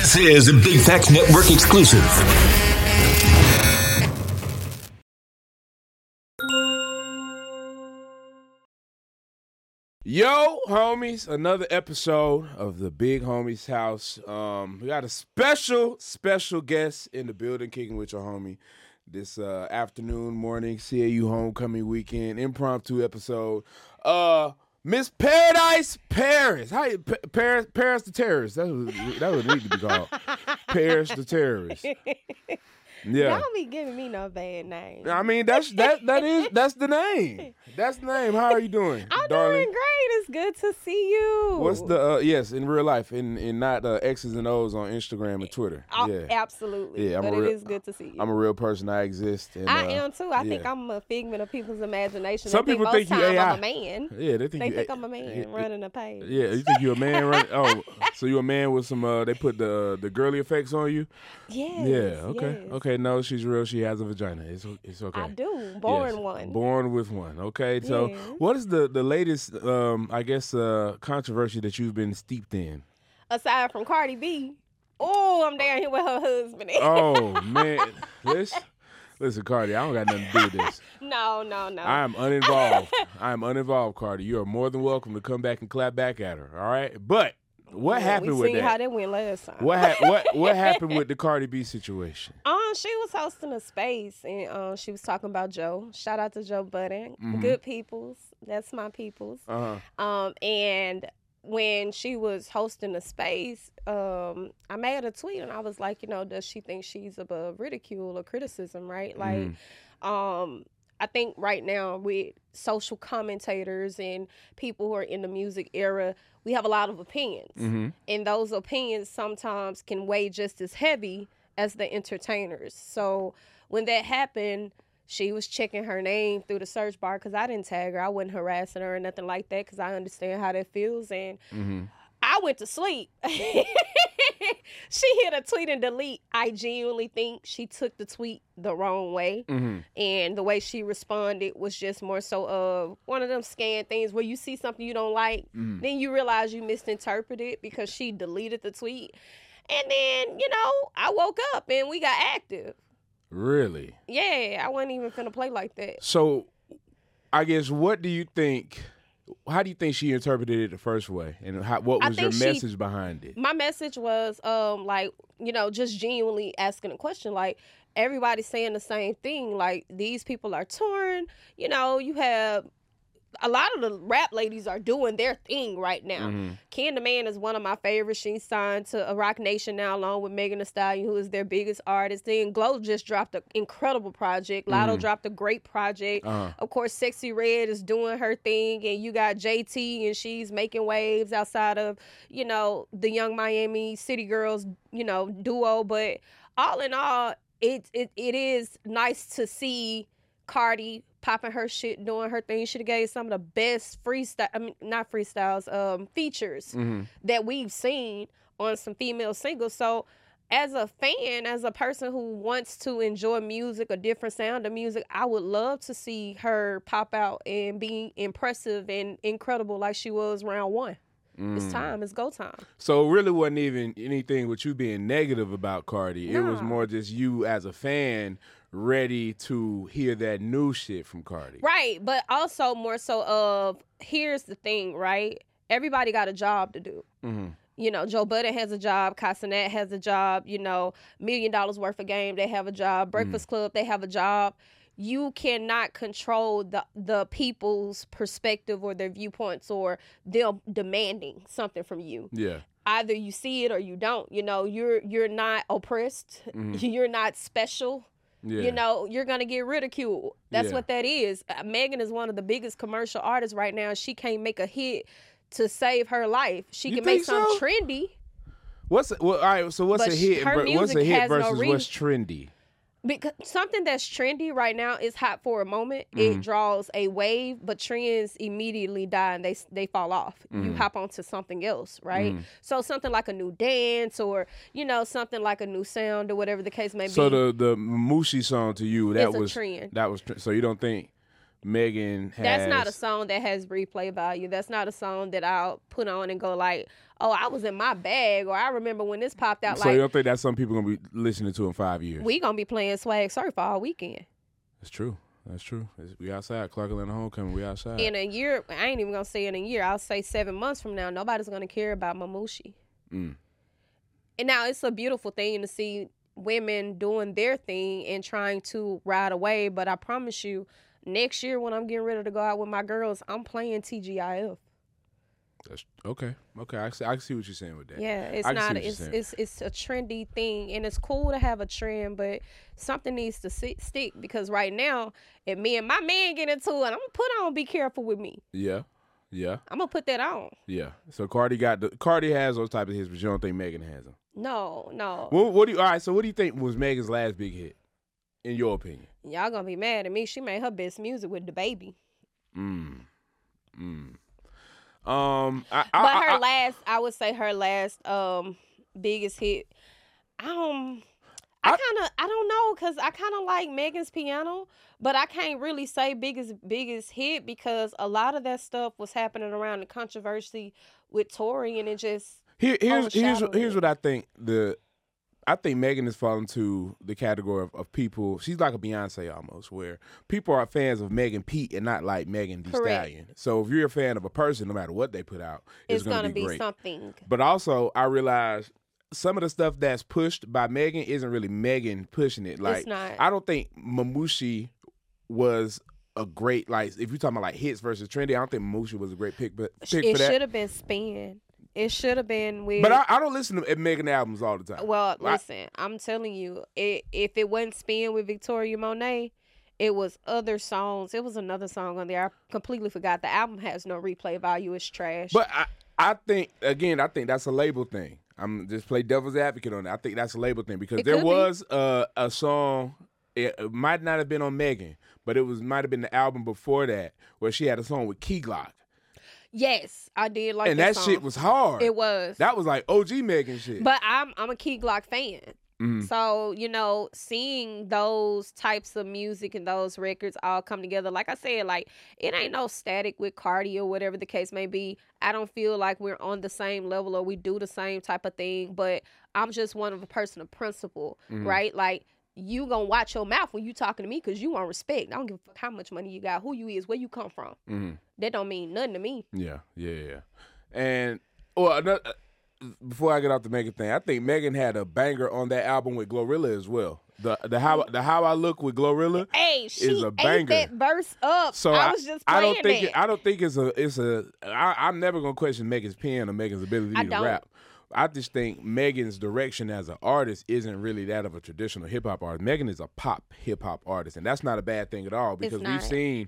This is a Big Facts Network exclusive. Yo, homies, another episode of the Big Homies House. We got a special guest in the building, kicking with your homie this afternoon, morning, CAU homecoming weekend, impromptu episode. Miss Paradise Paris. How you, Paris the terrorist? That would need to be called. Paris the terrorist. Yeah. Y'all be giving me no bad name. I mean, that's the name. That's the name. How are you doing, I'm darling? doing great. It's good to see you. What's the yes, in real life, in not X's and O's on Instagram and Twitter. Yeah. Absolutely. Yeah, but it is good to see you. I'm a real person. I exist. And, I am too. I yeah. think I'm a figment of people's imagination. Some people think you most time AI. I'm a man. Yeah, they Think I'm a man running a page. Yeah, you think you're a man running? Oh, so you're a man with some? They put the girly effects on you. Yes. Yeah. Okay. Yes. Okay. No, she's real. She has a vagina. It's okay. I do. Born Yes. one. Born with one. Okay. So, Yes. what is the latest? I guess controversy that you've been steeped in. Aside from Cardi B. Oh, I'm down here with her husband. Oh man, listen, Cardi. I don't got nothing to do with this. No. I am uninvolved. Cardi. You are more than welcome to come back and clap back at her. All right. But what happened with We seen that? how that went last time. What happened with the Cardi B situation? She was hosting a space and she was talking about Joe. Shout out to Joe Budden. Mm-hmm. Good peoples. That's my peoples. And when she was hosting a space, I made a tweet and I was like, does she think she's above ridicule or criticism, right? Like, I think right now with social commentators and people who are in the music era, we have a lot of opinions. Mm-hmm. And those opinions sometimes can weigh just as heavy as the entertainers. So when that happened, she was checking her name through the search bar because I didn't tag her. I wasn't harassing her or nothing like that because I understand how that feels. And I went to sleep. She hit a tweet and delete. I genuinely think she took the tweet the wrong way. And the way she responded was just more so of one of them scan things where you see something you don't like, then you realize you misinterpreted because she deleted the tweet. And then, I woke up and we got active. Really? Yeah, I wasn't even finna play like that. So, I guess what do you think? How do you think she interpreted it the first way, and what was your message behind it? My message was, just genuinely asking a question. Like, everybody's saying the same thing. Like, these people are torn. You have a lot of the rap ladies are doing their thing right now. Ken the Man is one of my favorites. She's signed to Rock Nation now, along with Megan Thee Stallion, who is their biggest artist. Then Glow just dropped an incredible project. Lotto dropped a great project. Of course, Sexy Red is doing her thing, and you got JT, and she's making waves outside of, the Young Miami City Girls, duo. But all in all, it is nice to see Cardi popping her shit, doing her thing. She gave some of the best features that we've seen on some female singles. So as a fan, as a person who wants to enjoy music, a different sound of music, I would love to see her pop out and be impressive and incredible like she was round one. It's time. It's go time. So it really wasn't even anything with you being negative about Cardi. Nah. It was more just you as a fan ready to hear that new shit from Cardi. Right, but also more so of, here's the thing, right? Everybody got a job to do. Joe Budden has a job. Casanat has a job. $1 million worth of game, they have a job. Breakfast Club, they have a job. You cannot control the people's perspective or their viewpoints or them demanding something from you. Yeah. Either you see it or you don't. You're not oppressed. You're not special. Yeah. You're going to get ridiculed. That's Yeah. what that is. Megan is one of the biggest commercial artists right now. She can't make a hit to save her life. She You can make think so? something trendy. All right, so what's But a hit? her What's a music hit has no versus reach. what's trendy? Because something that's trendy right now is hot for a moment. It draws a wave, but trends immediately die and they fall off. You hop onto something else, right? So something like a new dance or, something like a new sound or whatever the case may be. So the Mushi song to you, that It's a was trend. so you don't think Megan has. That's not a song that has replay value. That's not a song that I'll put on and go like, oh, I was in my bag, or I remember when this popped out. So you don't think that's some people gonna be listening to in 5 years? We gonna be playing Swag Surf all weekend. That's true. That's true. We outside. Clark Atlanta Homecoming. We outside. In a year, I ain't even gonna say in a year. I'll say 7 months from now, nobody's gonna care about Mamushi. And now it's a beautiful thing to see women doing their thing and trying to ride away. But I promise you, next year when I'm getting ready to go out with my girls, I'm playing TGIF. That's, okay. I can see what you're saying with that. Yeah, it's a trendy thing, and it's cool to have a trend, but something needs to stick, because right now, if me and my man get into it, I'm gonna put on "Be Careful with Me." Yeah. I'm gonna put that on. Yeah. So Cardi has those type of hits, but you don't think Megan has them? No. What do you think was Megan's last big hit, in your opinion? Y'all gonna be mad at me. She made her best music with DaBaby. I would say her last biggest hit. I don't know, because I kind of like Megan's Piano, but I can't really say biggest hit, because a lot of that stuff was happening around the controversy with Tory, and it just here's what I think. I think Megan has fallen to the category of people. She's like a Beyonce almost, where people are fans of Megan Pete and not like Megan Thee Stallion. So if you're a fan of a person, no matter what they put out, it's going to be great. Something. But also, I realize some of the stuff that's pushed by Megan isn't really Megan pushing it. Like, it's not. I don't think Mamushi was a great, like, if you're talking about like hits versus trendy, I don't think Mamushi was a great pick for that. It should have been Spin. It should have been with. But I don't listen to Megan albums all the time. Well, listen, I'm telling you, if it wasn't Spin with Victoria Monet, it was other songs. It was another song on there. I completely forgot. The album has no replay value. It's trash. But I think that's a label thing. I'm just play devil's advocate on that. I think that's a label thing, because there was a song. It might not have been on Megan, but might have been the album before that, where she had a song with Key Glock. Yes, I did like and that song. Shit was hard. It was. That was like OG Megan shit. But I'm a Key Glock fan. Mm-hmm. So, seeing those types of music and those records all come together, like I said, like, it ain't no static with Cardi or whatever the case may be. I don't feel like we're on the same level or we do the same type of thing, but I'm just one of a person of principle, right? Like, you gonna watch your mouth when you talking to me, because you want respect. I don't give a fuck how much money you got, who you is, where you come from. That don't mean nothing to me. Yeah. And before I get off the Megan thing, I think Megan had a banger on that album with Glorilla as well. The How I Look with Glorilla is a banger. Ate that verse up. So I was just playing I don't think I'm never gonna question Megan's pen or Megan's ability to rap. I just think Megan's direction as an artist isn't really that of a traditional hip-hop artist. Megan is a pop hip-hop artist, and that's not a bad thing at all, because we've seen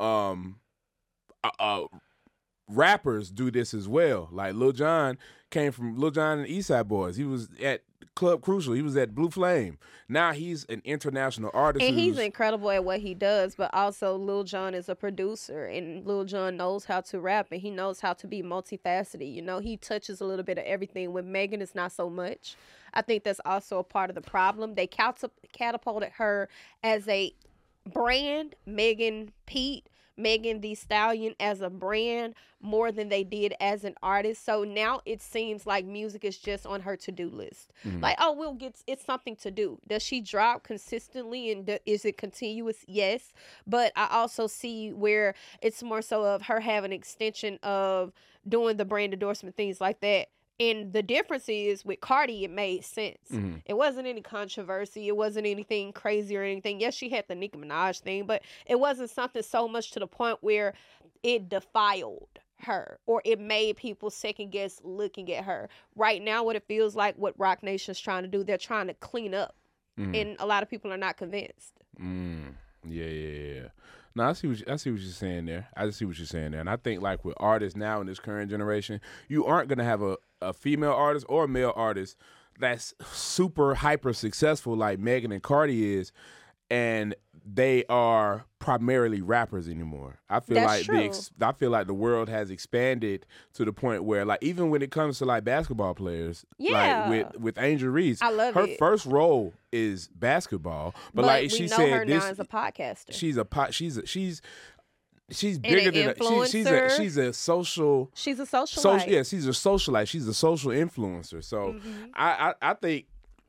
rappers do this as well. Like Lil Jon and Eastside Boys. He was at Club Crucial. He was at Blue Flame. Now he's an international artist. And he's incredible at what he does, but also Lil Jon is a producer, and Lil Jon knows how to rap, and he knows how to be multifaceted. He touches a little bit of everything. With Megan, it's not so much. I think that's also a part of the problem. They catapulted her as a brand, Megan Pete, Megan Thee Stallion as a brand, more than they did as an artist. So now it seems like music is just on her to-do list. Like, it's something to do. Does she drop consistently, and is it continuous? Yes. But I also see where it's more so of her having an extension of doing the brand endorsement, things like that. And the difference is with Cardi, it made sense. It wasn't any controversy. It wasn't anything crazy or anything. Yes, she had the Nicki Minaj thing, but it wasn't something so much to the point where it defiled her or it made people second guess looking at her. Right now, what it feels like, what Roc Nation's trying to do, they're trying to clean up. And a lot of people are not convinced. Yeah. No, I see what you're saying there. And I think, like, with artists now in this current generation, you aren't going to have a female artist or a male artist that's super hyper successful like Megan and Cardi is, and they are primarily rappers anymore. I feel like the world has expanded to the point where, like, even when it comes to like basketball players, like with Angel Reese, her first role is basketball, but like she said, her now as a podcaster. She's she's And bigger an than influencer. she's a social. She's a socialite. Yeah, she's a socialite. She's a social influencer. So I think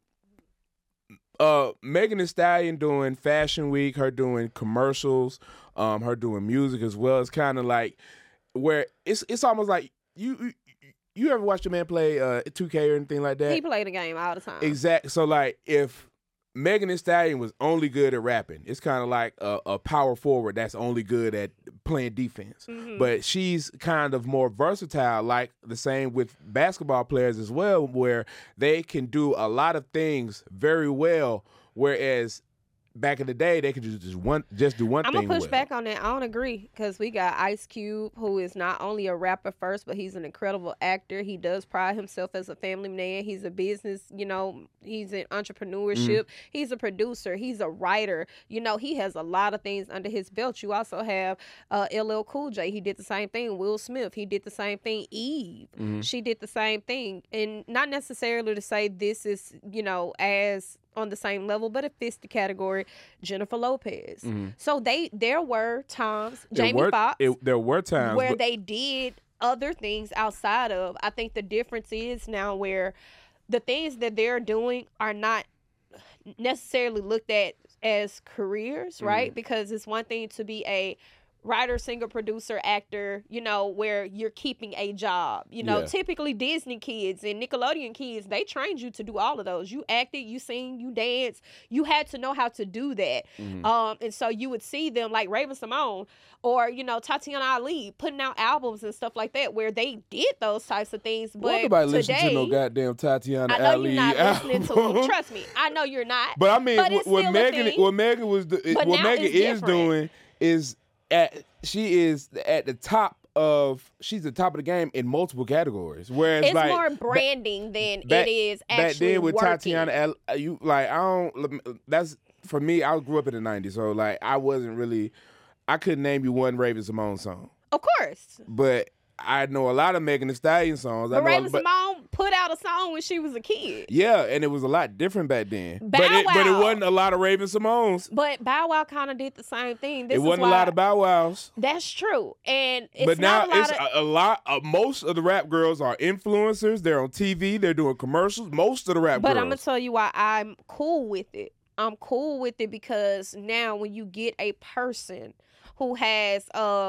Megan Thee Stallion doing Fashion Week, her doing commercials, her doing music as well. It's kind of like where it's almost like you ever watch a man play 2K or anything like that? He played the game all the time. Exactly. So like if Megan Thee Stallion was only good at rapping, it's kind of like a power forward that's only good at playing defense. But she's kind of more versatile, like the same with basketball players as well, where they can do a lot of things very well, whereas back in the day, they could just do one thing. I'm gonna push well. back on that. I don't agree because we got Ice Cube, who is not only a rapper first, but he's an incredible actor. He does pride himself as a family man. He's a business, he's in entrepreneurship. He's a producer. He's a writer. He has a lot of things under his belt. You also have LL Cool J. He did the same thing. Will Smith. He did the same thing. Eve. She did the same thing, and not necessarily to say this is as on the same level, but it fits the category. Jennifer Lopez. So there were times, Jamie Foxx, there were times where they did other things outside of. I think the difference is now where the things that they're doing are not necessarily looked at as careers, right? Because it's one thing to be a writer, singer, producer, actor, where you're keeping a job. Typically Disney kids and Nickelodeon kids, they trained you to do all of those. You acted, you sing, you dance. You had to know how to do that. And so you would see them like Raven-Symoné or, Tatiana Ali putting out albums and stuff like that where they did those types of things. But nobody listen today, to no goddamn Tatiana I know Ali you're not listening to album. them. Trust me. I know you're not. But I mean, it's what still a Megan thing. what Megan is different. doing is she is at the top she's the top of the game in multiple categories. Whereas it's like more branding than back, it is back actually then with working. Tatiana, you like I don't. That's for me. I grew up in the '90s, so like I wasn't really. I couldn't name you one Raven-Symoné song, Of course. but I know a lot of Megan Thee Stallion songs. But Raven-Symoné put out a song when she was a kid. Yeah, and it was a lot different back then. Bow But it Wow. wasn't a lot of Raven-Symoné's. But Bow Wow kind of did the same thing. It wasn't a lot of Bow Wows. That's true. And it's But now not it's a lot. Most of the rap girls are influencers. They're on TV. They're doing commercials. Most of the rap But girls. I'm going to tell you why I'm cool with it. I'm cool with it because now when you get a person who has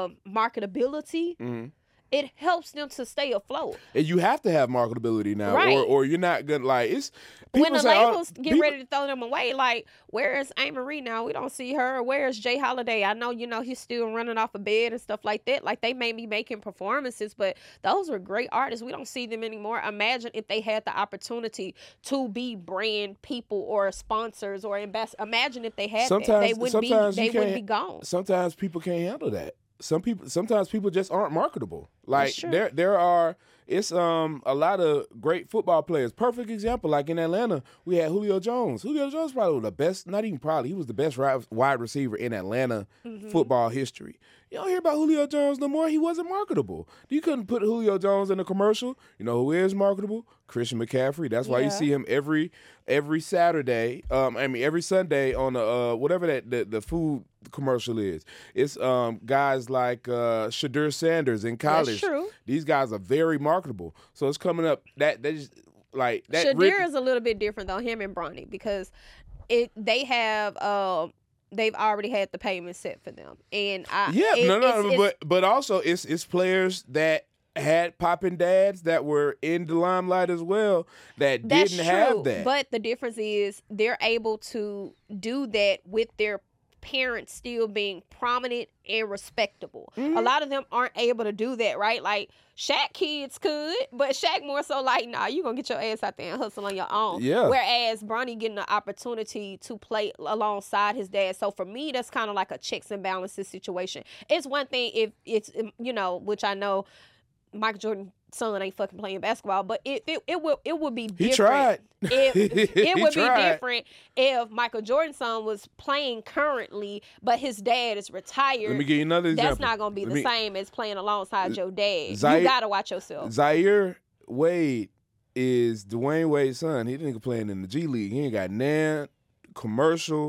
marketability, it helps them to stay afloat. And you have to have marketability now, Right. or you're not gonna like. It's When the people say, labels get ready to throw them away, like, where's Amerie now? We don't see her. Where's Jay Holiday? I know, he's still running off a bed and stuff like that. Like, they may be making performances, but those are great artists. We don't see them anymore. Imagine if they had the opportunity to be brand people or sponsors or ambassadors. Imagine if they had that. They wouldn't be gone. Sometimes people can't handle that. Sometimes people just aren't marketable. Like That's true. there are a lot of great football players. Perfect example, like in Atlanta, we had Julio Jones. Julio Jones probably was the best, not even probably, he was the best wide receiver in Atlanta football history. You don't hear about Julio Jones no more. He wasn't marketable. You couldn't put Julio Jones in a commercial. You know who is marketable? Christian McCaffrey. That's why you see him every Saturday. Every Sunday on whatever the food commercial is. It's guys like Shadur Sanders in college. That's true. These guys are very marketable. So it's coming up that they just like that. Shadir is a little bit different though, him and Bronny, because they have they've already had the payment set for them, and but also it's players that had popping dads that were in the limelight as well that didn't have that. But the difference is they're able to do that with their parents still being prominent and respectable. A lot of them aren't able to do that, right? Like Shaq kids could, but Shaq more so like, nah, you gonna get your ass out there and hustle on your own. Yeah. Whereas Bronny getting the opportunity to play alongside his dad. So for me, that's kind of like a checks and balances situation. It's one thing if it's, which I know Michael Jordan's son ain't fucking playing basketball, but it would be different. He tried. It would be different if Michael Jordan's son was playing currently, but his dad is retired. Let me give you another example. That's not gonna be the same as playing alongside your dad. You gotta watch yourself. Zaire Wade is Dwayne Wade's son. He didn't playing in the G League. He ain't got nan commercial.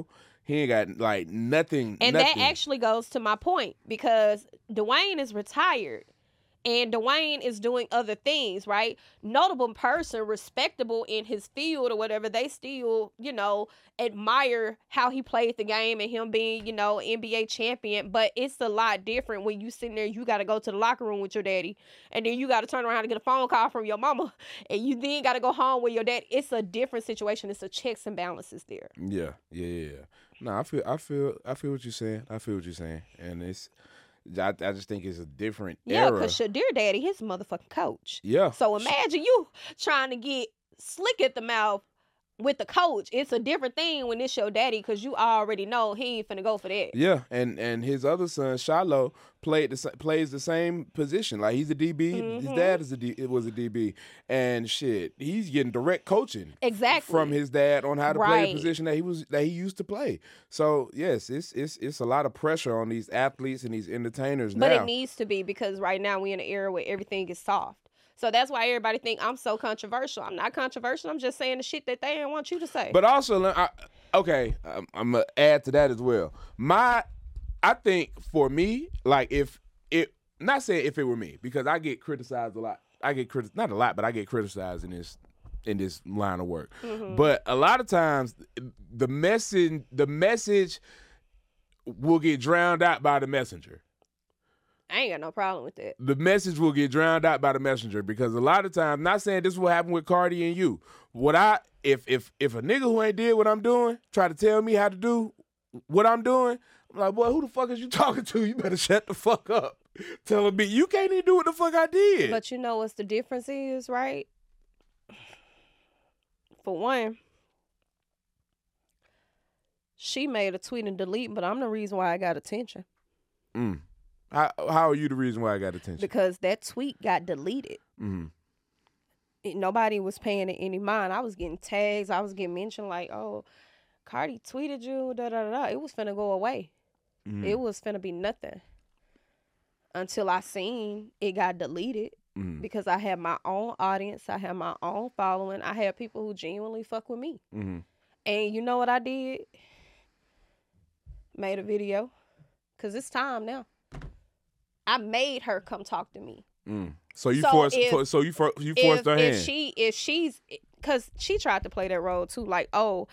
He ain't got like nothing. And nothing. that actually goes to my point because Dwayne is retired and Dwayne is doing other things, right? Notable person, respectable in his field or whatever, they still, admire how he played the game and him being, NBA champion. But it's a lot different when you sitting there, you got to go to the locker room with your daddy and then you got to turn around and get a phone call from your mama and you then got to go home with your dad. It's a different situation. It's a checks and balances there. Yeah. No, I feel what you're saying. I feel what you're saying. And I just think it's a different era. Yeah, because your dear daddy, his motherfucking coach. Yeah. So imagine you trying to get slick at the mouth with the coach. It's a different thing when it's your daddy because you already know he ain't finna go for that. Yeah, and his other son, Shiloh, plays the same position. Like he's a DB. Mm-hmm. His dad was a DB. And shit, he's getting direct coaching Exactly. from his dad on how to play Right. the position that he used to play. So yes, it's a lot of pressure on these athletes and these entertainers But now. it needs to be because right now we in an era where everything is soft. So that's why everybody think I'm so controversial. I'm not controversial. I'm just saying the shit that they didn't want you to say. But also, I'm gonna add to that as well. I think for me, like not saying if it were me, because I get criticized a lot. Not a lot, but I get criticized in this line of work. Mm-hmm. But a lot of times, the message will get drowned out by the messenger. I ain't got no problem with that. The message will get drowned out by the messenger because a lot of times, not saying this will happen with Cardi and you. If a nigga who ain't did what I'm doing try to tell me how to do what I'm doing, I'm like, boy, who the fuck is you talking to? You better shut the fuck up. Telling me you can't even do what the fuck I did. But you know what's the difference is, right? For one, she made a tweet and delete, but I'm the reason why I got attention. How are you the reason why I got attention? Because that tweet got deleted. Mm-hmm. Nobody was paying it any mind. I was getting tags. I was getting mentioned like, oh, Cardi tweeted you, da-da-da-da. It was finna go away. Mm-hmm. It was finna be nothing. Until I seen it got deleted. Mm-hmm. Because I had my own audience. I had my own following. I had people who genuinely fuck with me. Mm-hmm. And you know what I did? Made a video. Because it's time now. I made her come talk to me. So you So forced if- her hand. If she's, because she tried to play that role too, like, oh,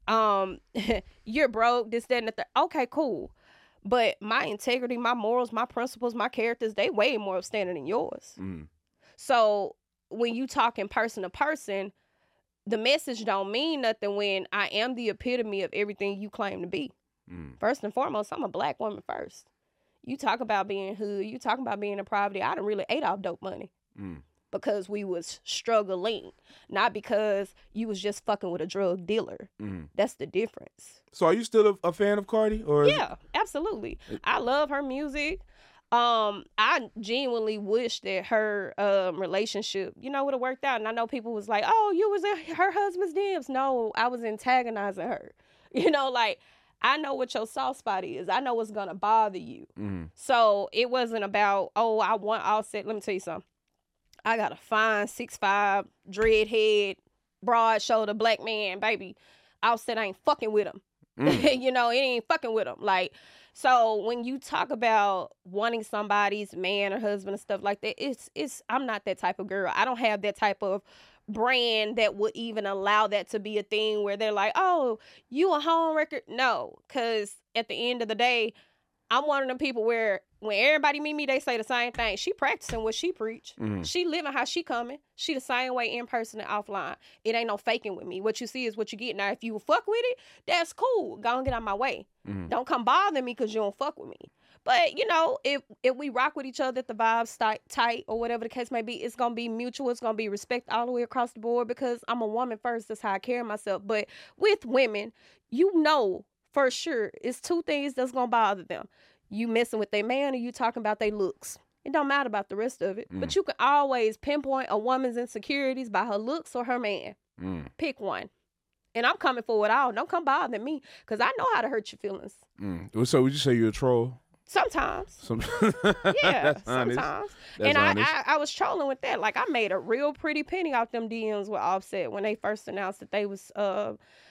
you're broke, this, that, and the third. Okay, cool. But my integrity, my morals, my principles, my characters, they way more upstanding than yours. So when you talking person to person, the message don't mean nothing when I am the epitome of everything you claim to be. First and foremost, I'm a black woman first. You talk about being hood, you talking about being in poverty. I done really ate off dope money because we was struggling, not because you was just fucking with a drug dealer. That's the difference. So are you still a fan of Cardi? Or Yeah, absolutely. I love her music. I genuinely wish that her relationship, would have worked out. And I know people was like, oh, you was in her husband's DMs. No, I was antagonizing her. I know what your soft spot is. I know what's going to bother you. So it wasn't about, oh, I want Offset. Let me tell you something. I got a fine 6'5", dread head, broad shoulder, black man, baby. Offset ain't fucking with him. It ain't fucking with him. So when you talk about wanting somebody's man or husband and stuff like that, I'm not that type of girl. I don't have that type of brand that would even allow that to be a thing where they're like, oh, you a home record? No, because at the end of the day, I'm one of them people where when everybody meet me, they say the same thing. She practicing what she preach. She living how she coming. She the same way in person and offline. It ain't no faking with me. What you see is what you get. Now, if you fuck with it, that's cool. Go and get out my way. Don't come bother me because you don't fuck with me. But, if we rock with each other, if the vibe's tight or whatever the case may be, it's going to be mutual. It's going to be respect all the way across the board because I'm a woman first. That's how I carry myself. But with women, for sure, it's two things that's going to bother them. You messing with their man or you talking about their looks. It don't matter about the rest of it. But you can always pinpoint a woman's insecurities by her looks or her man. Pick one. And I'm coming for it all. Don't come bother me because I know how to hurt your feelings. So would you say you're a troll? Sometimes. Yeah, That's honest. sometimes. That's and honest. I was trolling with that. Like, I made a real pretty penny off them DMs with Offset when they first announced that they was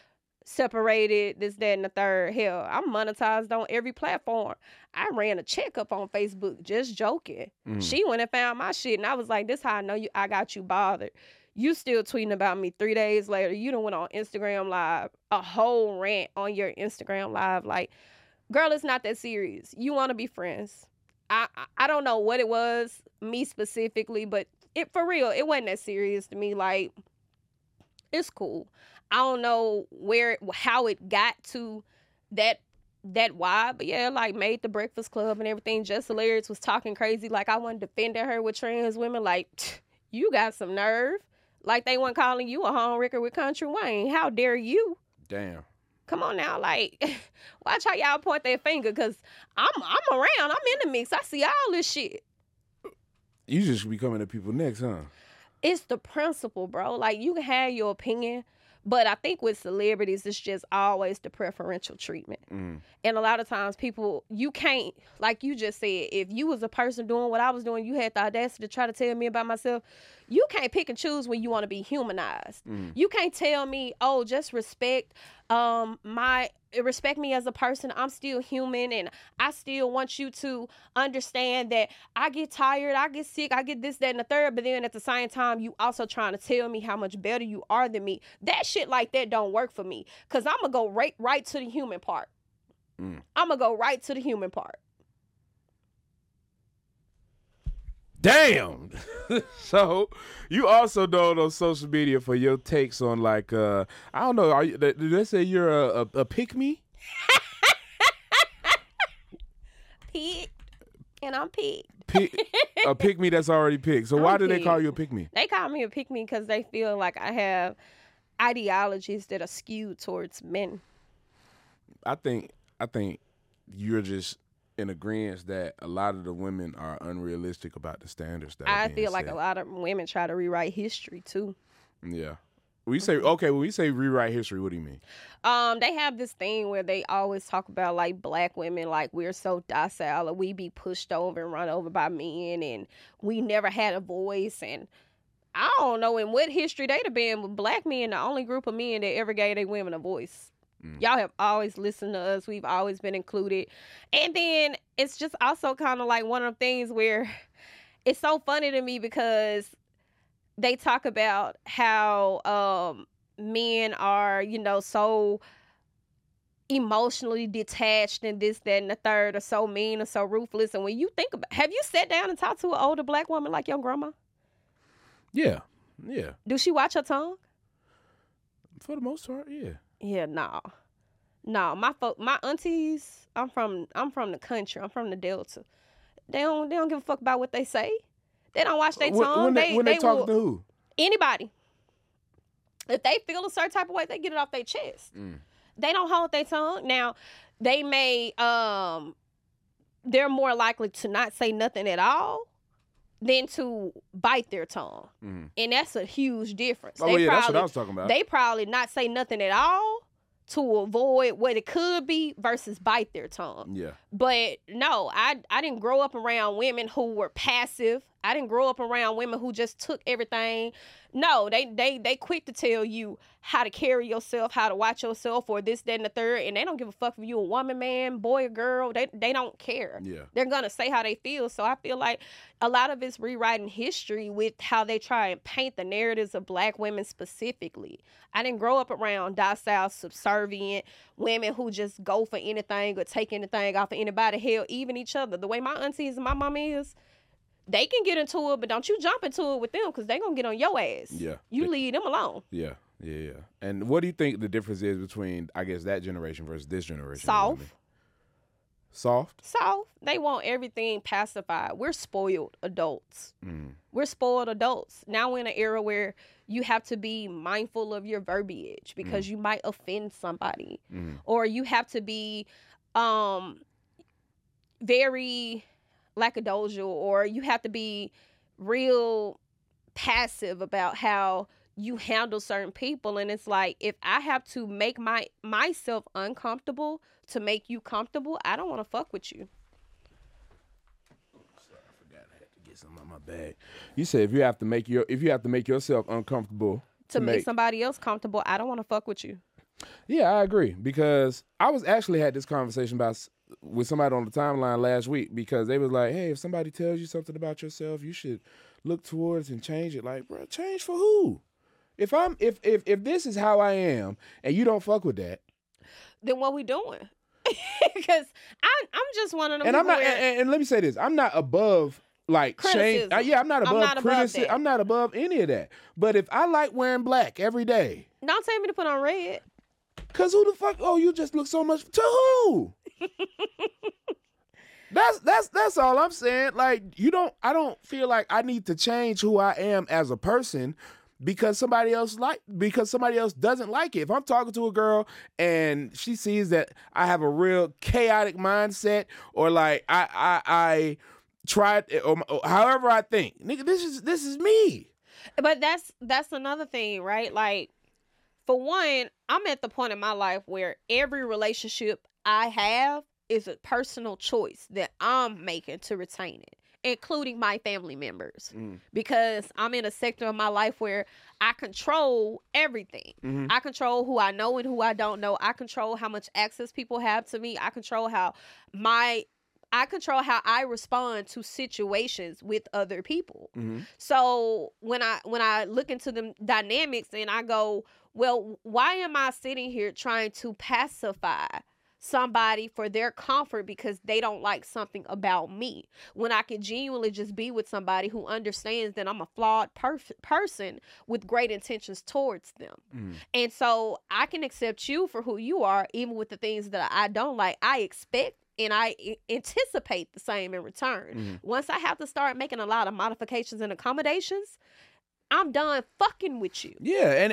separated, this, that, and the third. Hell, I'm monetized on every platform. I ran a checkup on Facebook, just joking. She went and found my shit, and I was like, this how I know I got you bothered. You still tweeting about me 3 days later. You done went on Instagram Live, a whole rant on your Instagram Live. Like, girl, it's not that serious. You want to be friends. I don't know what it was, me specifically, but for real, it wasn't that serious to me. Like, it's cool. I don't know how it got to that wide, but yeah, like, made the Breakfast Club and everything. Just Hilarious was talking crazy, like I wasn't defending her with trans women. Like, you got some nerve. Like, they weren't calling you a homewrecker with Country Wayne. How dare you? Damn. Come on now, like, watch how y'all point their finger, because I'm around. I'm in the mix. I see all this shit. You just be coming at people next, huh? It's the principle, bro. Like, you can have your opinion, but I think with celebrities, it's just always the preferential treatment. And a lot of times people, you can't, like you just said, if you was a person doing what I was doing, you had the audacity to try to tell me about myself, you can't pick and choose when you want to be humanized. You can't tell me, oh, just respect respect me as a person. I'm still human, and I still want you to understand that I get tired, I get sick, I get this, that, and the third, but then at the same time, you also trying to tell me how much better you are than me. That shit like that don't work for me, because I'm going to go right to the human part. I'm going to go right to the human part. Damn. So you also known on social media for your takes on, like, I don't know, do they say you're a pick-me? Picked, and I'm picked. A pick-me that's already picked. So why do they call you a pick-me? They call me a pick-me because they feel like I have ideologies that are skewed towards men. I think you're just in agreement that a lot of the women are unrealistic about the standards that I are being feel like set. a lot of women try to rewrite history too. Yeah. When we say rewrite history, what do you mean? They have this thing where they always talk about, like, black women, like, we're so docile, or we be pushed over and run over by men, and we never had a voice. And I don't know in what history they'd have been, but black men, the only group of men that ever gave their women a voice. Y'all have always listened to us. We've always been included. And then it's just also kind of like one of the things where it's so funny to me because they talk about how men are, so emotionally detached and this, that, and the third, or so mean or so ruthless. And when you think about, have you sat down and talked to an older black woman like your grandma? Yeah. Do she watch her tongue? For the most part, yeah. Yeah, no. My aunties, I'm from the country. I'm from the Delta. They don't give a fuck about what they say. They don't watch their tongue. When they talk to who? Anybody. If they feel a certain type of way, they get it off their chest. They don't hold their tongue. Now, they may they're more likely to not say nothing at all than to bite their tongue. And that's a huge difference. Oh, that's what I was talking about. They probably not say nothing at all to avoid what it could be versus bite their tongue. Yeah. But no, I didn't grow up around women who were passive. I didn't grow up around women who just took everything. No, they quick to tell you how to carry yourself, how to watch yourself, or this, that, and the third, and they don't give a fuck if you a woman, man, boy, or girl. They don't care. Yeah. They're gonna say how they feel. So I feel like a lot of it's rewriting history with how they try and paint the narratives of black women specifically. I didn't grow up around docile, subservient women who just go for anything or take anything off of anybody. Hell, even each other. The way my aunties and my mom is, they can get into it, but don't you jump into it with them because they're going to get on your ass. Yeah. You leave them alone. Yeah. And what do you think the difference is between, I guess, that generation versus this generation? Soft. Soft? Soft. They want everything pacified. We're spoiled adults. We're spoiled adults. Now we're in an era where you have to be mindful of your verbiage because you might offend somebody. Or you have to be very lackadaisical, or you have to be real passive about how you handle certain people. And it's like, if I have to make myself uncomfortable to make you comfortable, I don't want to fuck with you. Sorry, I forgot I had to get something out my bag. You said if you have to make yourself uncomfortable to make somebody else comfortable, I don't want to fuck with you. Yeah, I agree, because I was actually had this conversation with somebody on the timeline last week, because they was like, hey, if somebody tells you something about yourself, you should look towards and change it. Like, bro, change for who? If this is how I am and you don't fuck with that, then what we doing? Because I'm just one of them. And I'm not. And let me say this: I'm not above like change. I'm not above criticism. I'm not above any of that. But if I like wearing black every day, don't tell me to put on red. Cause who the fuck? Oh, you just look so much to who? That's all I'm saying. Like, I don't feel like I need to change who I am as a person because somebody else doesn't like it. If I'm talking to a girl and she sees that I have a real chaotic mindset, or like I tried, or however I think, nigga, this is me. But that's another thing, right? Like, for one, I'm at the point in my life where every relationship I have is a personal choice that I'm making to retain it, including my family members, because I'm in a sector of my life where I control everything. Mm-hmm. I control who I know and who I don't know. I control how much access people have to me. I control how I respond to situations with other people. Mm-hmm. So when I look into the dynamics and I go, well, why am I sitting here trying to pacify somebody for their comfort because they don't like something about me, when I can genuinely just be with somebody who understands that I'm a flawed person with great intentions towards them. And so I can accept you for who you are, even with the things that I don't like. I expect and I anticipate the same in return. Once I have to start making a lot of modifications and accommodations, I'm done fucking with you. Yeah, and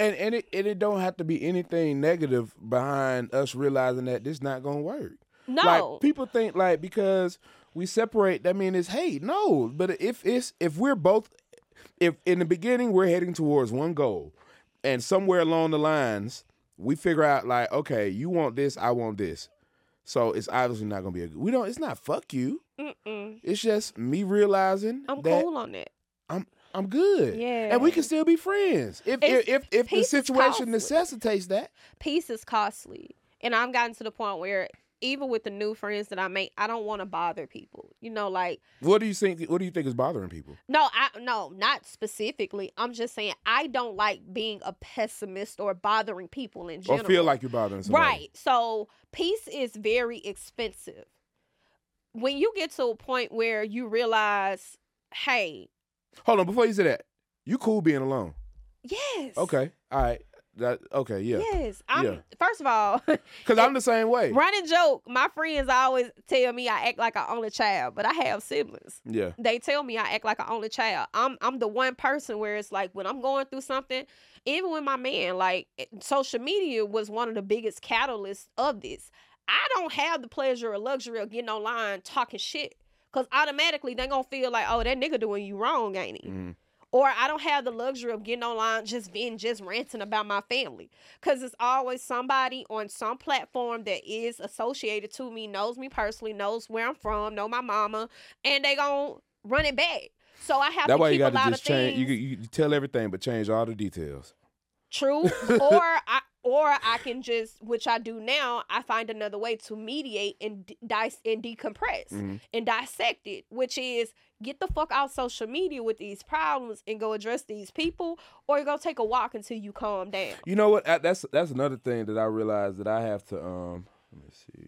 it don't have to be anything negative behind us realizing that this not gonna work. No, like people think like because we separate, that means it's hate. No, but if we're both, if in the beginning we're heading towards one goal, and somewhere along the lines we figure out like, okay, you want this, I want this, so it's obviously not gonna be it's not fuck you. It's just me realizing I'm that cool on it. I'm good. Yeah. And we can still be friends. If the situation necessitates that. Peace is costly. And I've gotten to the point where even with the new friends that I make, I don't want to bother people. You know, like, what do you think is bothering people? No, not specifically. I'm just saying I don't like being a pessimist or bothering people in general. Or feel like you're bothering somebody. Right. So peace is very expensive. When you get to a point where you realize, hey, hold on, before you say that, you cool being alone? Yes. Okay. All right. Okay, yeah. Yes. First of all, because I'm the same way. Running joke, my friends always tell me I act like an only child, but I have siblings. Yeah. They tell me I act like an only child. I'm the one person where it's like when I'm going through something, even with my man, like social media was one of the biggest catalysts of this. I don't have the pleasure or luxury of getting online talking shit. Because automatically they're going to feel like, oh, that nigga doing you wrong, ain't he? Mm-hmm. Or I don't have the luxury of getting online just ranting about my family. Because it's always somebody on some platform that is associated to me, knows me personally, knows where I'm from, know my mama, and they going to run it back. So I have to keep a lot of things. You tell everything but change all the details. True. Or I can just, which I do now, I find another way to mediate and decompress and dissect it, which is get the fuck out social media with these problems and go address these people, or you go take a walk until you calm down. You know what? That's another thing that I realized that I have to, let me see.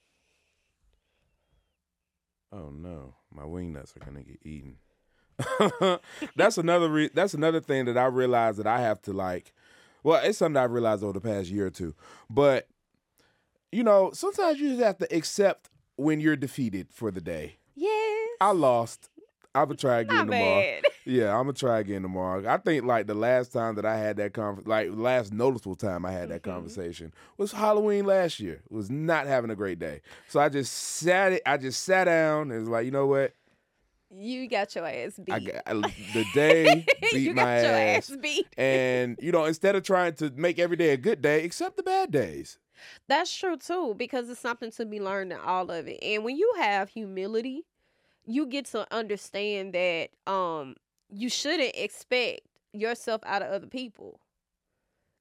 Oh no, my wing nuts are gonna get eaten. That's another thing that I realized that I have to like. Well, it's something I've realized over the past year or two. But, you know, sometimes you just have to accept when you're defeated for the day. Yes. I lost. I'm going to try again tomorrow. Bad. Yeah, I'm going to try again tomorrow. I think, like, the last time that I had that last noticeable time I had that conversation was Halloween last year. It was not having a great day. So I just sat down and was like, you know what? You got your ass beat. The day beat my ass. Your ass beat. And, you know, instead of trying to make every day a good day, accept the bad days. That's true, too, because it's something to be learned in all of it. And when you have humility, you get to understand that you shouldn't expect yourself out of other people.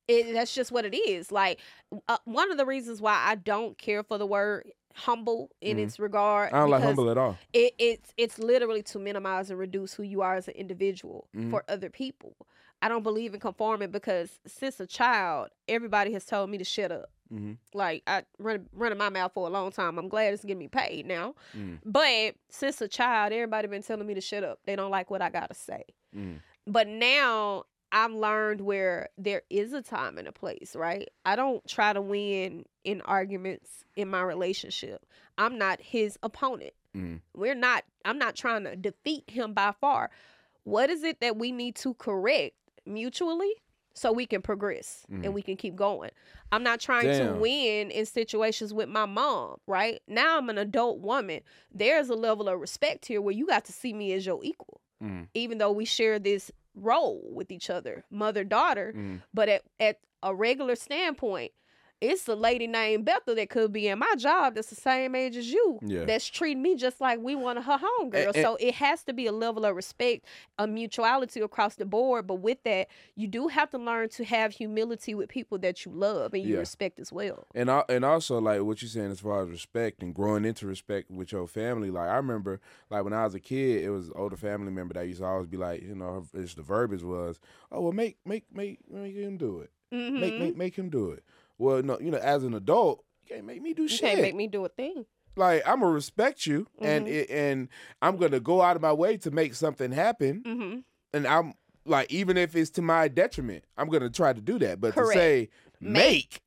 That's just what it is. Like, one of the reasons why I don't care for the word humble in its regard, I don't like because humble at all. it's literally to minimize and reduce who you are as an individual for other people. I don't believe in conforming, because since a child, everybody has told me to shut up. Like, I running my mouth for a long time. I'm glad it's getting me paid now. But since a child, everybody been telling me to shut up. They don't like what I gotta say. But now I've learned where there is a time and a place, right? I don't try to win in arguments in my relationship. I'm not his opponent. I'm not trying to defeat him by far. What is it that we need to correct mutually so we can progress and we can keep going? I'm not trying to win in situations with my mom, right? Now I'm an adult woman. There's a level of respect here where you got to see me as your equal, even though we share this role with each other, mother-daughter. But at a regular standpoint, it's a lady named Bethel that could be in my job that's the same age as you, that's treating me just like we one of her homegirls. So it has to be a level of respect, a mutuality across the board. But with that, you do have to learn to have humility with people that you love and you respect as well. And also, like what you're saying as far as respect and growing into respect with your family. Like, I remember, like, when I was a kid, it was an older family member that used to always be like, you know, the verbiage was, oh, well, make him do it. Make him do it. Well, no, you know, as an adult, you can't make me do shit. You can't make me do a thing. Like, I'm gonna respect you, and I'm gonna go out of my way to make something happen. And I'm like, even if it's to my detriment, I'm gonna try to do that. But to say make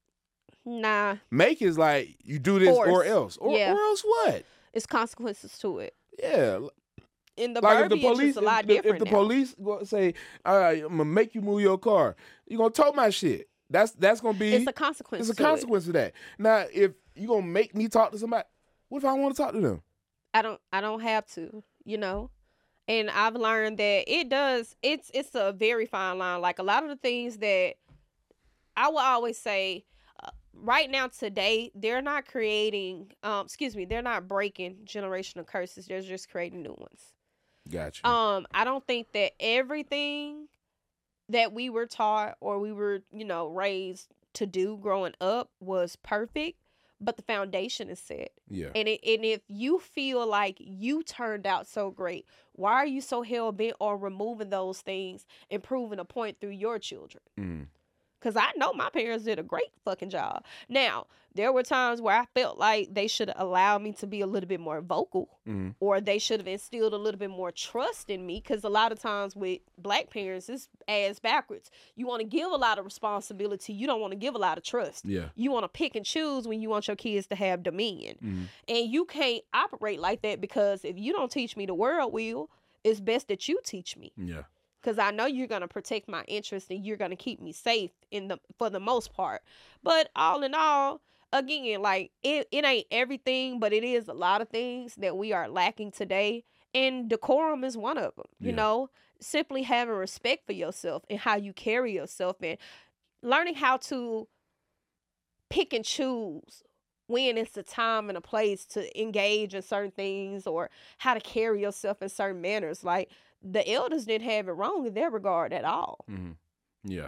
is like, you do this or else, or else what? It's consequences to it. Yeah. In the verbiage, it's a lot different. If the police say, all right, I'm gonna make you move your car, you're gonna tow my shit. That's gonna be. It's a consequence. It's a consequence of that. Now, if you gonna make me talk to somebody, what if I want to talk to them? I don't have to, you know. And I've learned that it's a very fine line. Like, a lot of the things that I will always say, right now today, they're not creating. They're not breaking generational curses. They're just creating new ones. Gotcha. I don't think that everything that we were taught or we were, you know, raised to do growing up was perfect, but the foundation is set. Yeah. And if you feel like you turned out so great, why are you so hell-bent on removing those things and proving a point through your children? Because I know my parents did a great fucking job. Now, there were times where I felt like they should allow me to be a little bit more vocal, or they should have instilled a little bit more trust in me. Because a lot of times with Black parents, it's ass backwards. You want to give a lot of responsibility. You don't want to give a lot of trust. Yeah. You want to pick and choose when you want your kids to have dominion. And you can't operate like that, because if you don't teach me, the world will. It's best that you teach me. Yeah. Because I know you're going to protect my interests and you're going to keep me safe for the most part. But all in all, again, like, it ain't everything, but it is a lot of things that we are lacking today. And decorum is one of them, you know, simply having respect for yourself and how you carry yourself, and learning how to pick and choose when it's a time and a place to engage in certain things, or how to carry yourself in certain manners. Like, the elders didn't have it wrong in their regard at all. Yeah.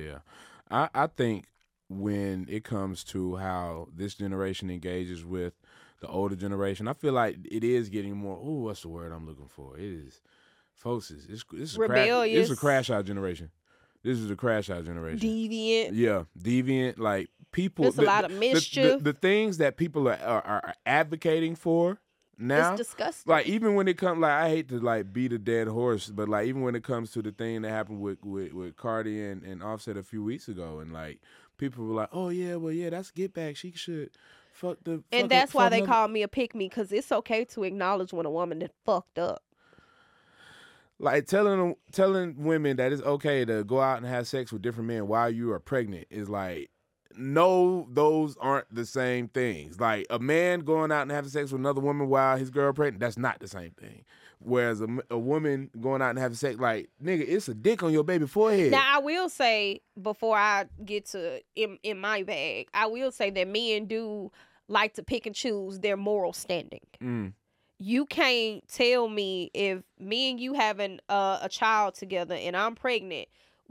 I think when it comes to how this generation engages with the older generation, I feel like it is getting more. Ooh, what's the word I'm looking for? It is, folks. It's rebellious. It's a crash out generation. This is a crash out generation. Deviant. Yeah, deviant. Like, people. There's a lot of mischief. The things that people are advocating for now, it's disgusting. Like, even when it comes, like, I hate to, like, beat a dead horse, but, like, even when it comes to the thing that happened with Cardi and Offset a few weeks ago, and, like, people were like, oh yeah, well, yeah, that's Get Back. She should fuck the. And that's why they call me a pick-me, because it's okay to acknowledge when a woman that fucked up. Like, telling women that it's okay to go out and have sex with different men while you are pregnant is like, no, those aren't the same things. Like, a man going out and having sex with another woman while his girl pregnant, that's not the same thing. Whereas a woman going out and having sex, like, nigga, it's a dick on your baby forehead. Now, I will say, before I get to in my bag, I will say that men do like to pick and choose their moral standing. You can't tell me, if me and you having a child together and I'm pregnant,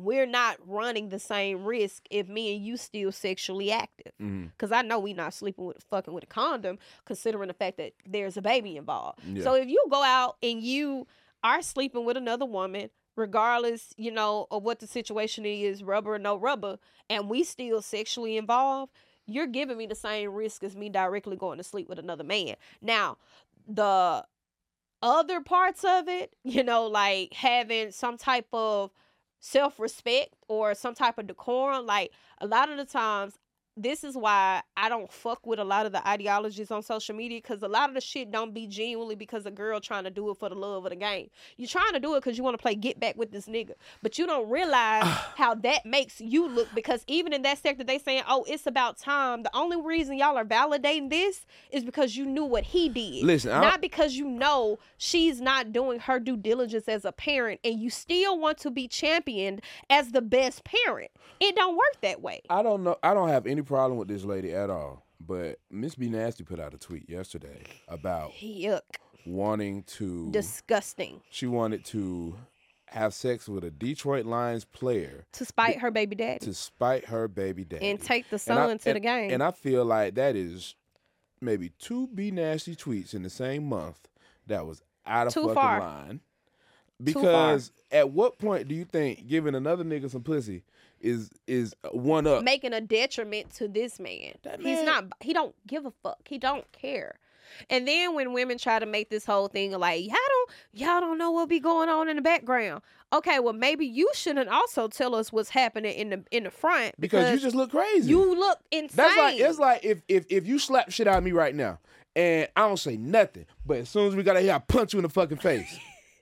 we're not running the same risk if me and you still sexually active. Because I know we not fucking with a condom, considering the fact that there's a baby involved. Yeah. So if you go out and you are sleeping with another woman, regardless, of what the situation is, rubber or no rubber, and we still sexually involved, you're giving me the same risk as me directly going to sleep with another man. Now, the other parts of it, like having some type of self-respect or some type of decorum, like a lot of the times, this is why I don't fuck with a lot of the ideologies on social media, because a lot of the shit don't be genuinely because a girl trying to do it for the love of the game. You're trying to do it because you want to play get back with this nigga, but you don't realize how that makes you look, because even in that sector, they saying, oh, it's about time. The only reason y'all are validating this is because you knew what he did. Listen, not because she's not doing her due diligence as a parent, and you still want to be championed as the best parent. It don't work that way. I don't know. I don't have any problem with this lady at all. But Miss B Nasty put out a tweet yesterday about Yuck. wanting to... Disgusting. She wanted to have sex with a Detroit Lions player. To spite her baby daddy. To spite her baby daddy. And take the son to the game. And I feel like that is maybe 2 B Nasty tweets in the same month that was out of fucking line. Because at what point do you think giving another nigga some pussy is one up? Making a detriment to this man. He don't give a fuck. He don't care. And then when women try to make this whole thing like, y'all don't know what be going on in the background. Okay, well maybe you shouldn't also tell us what's happening in the front, because you just look crazy. You look insane. It's like if you slap shit out of me right now and I don't say nothing, but as soon as we got to hear, I punch you in the fucking face.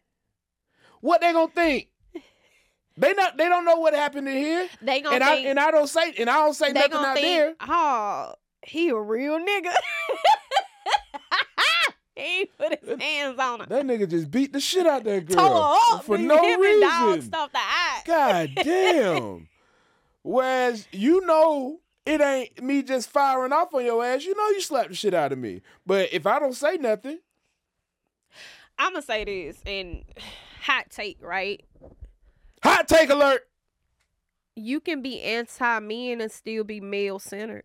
What they gonna think? They don't know what happened in here. They gonna I don't say nothing out there. Oh, he a real nigga. He put his hands on her. That nigga just beat the shit out that girl. Tore her up for no reason. Dog stuffed the eye. God damn. Whereas it ain't me just firing off on your ass. You slapped the shit out of me. But if I don't say nothing, I'm gonna say this, and hot take, right? Hot take alert. You can be anti-men and still be male-centered.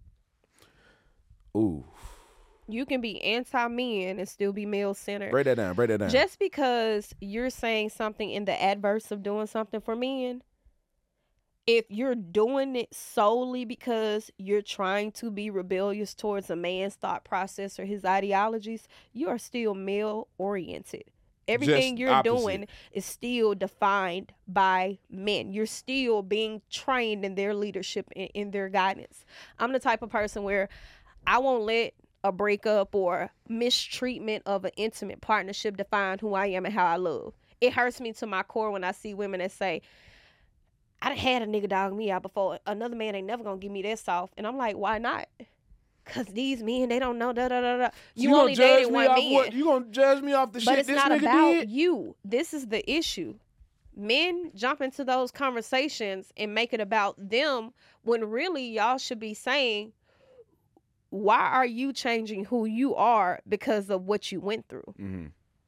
Ooh. You can be anti-men and still be male-centered. Break that down. Just because you're saying something in the adverse of doing something for men, if you're doing it solely because you're trying to be rebellious towards a man's thought process or his ideologies, you are still male-oriented. Everything you're doing is still defined by men. You're still being trained in their leadership and in their guidance. I'm the type of person where I won't let a breakup or mistreatment of an intimate partnership define who I am and how I love. It hurts me to my core when I see women that say, I done had a nigga dog me out before. Another man ain't never gonna give me that soft. And I'm like, why not? Because these men, they don't know, da-da-da-da. You only dated one man. You gonna judge me off the shit this nigga did? But it's not about you. This is the issue. Men jump into those conversations and make it about them when really y'all should be saying, why are you changing who you are because of what you went through? Mm-hmm.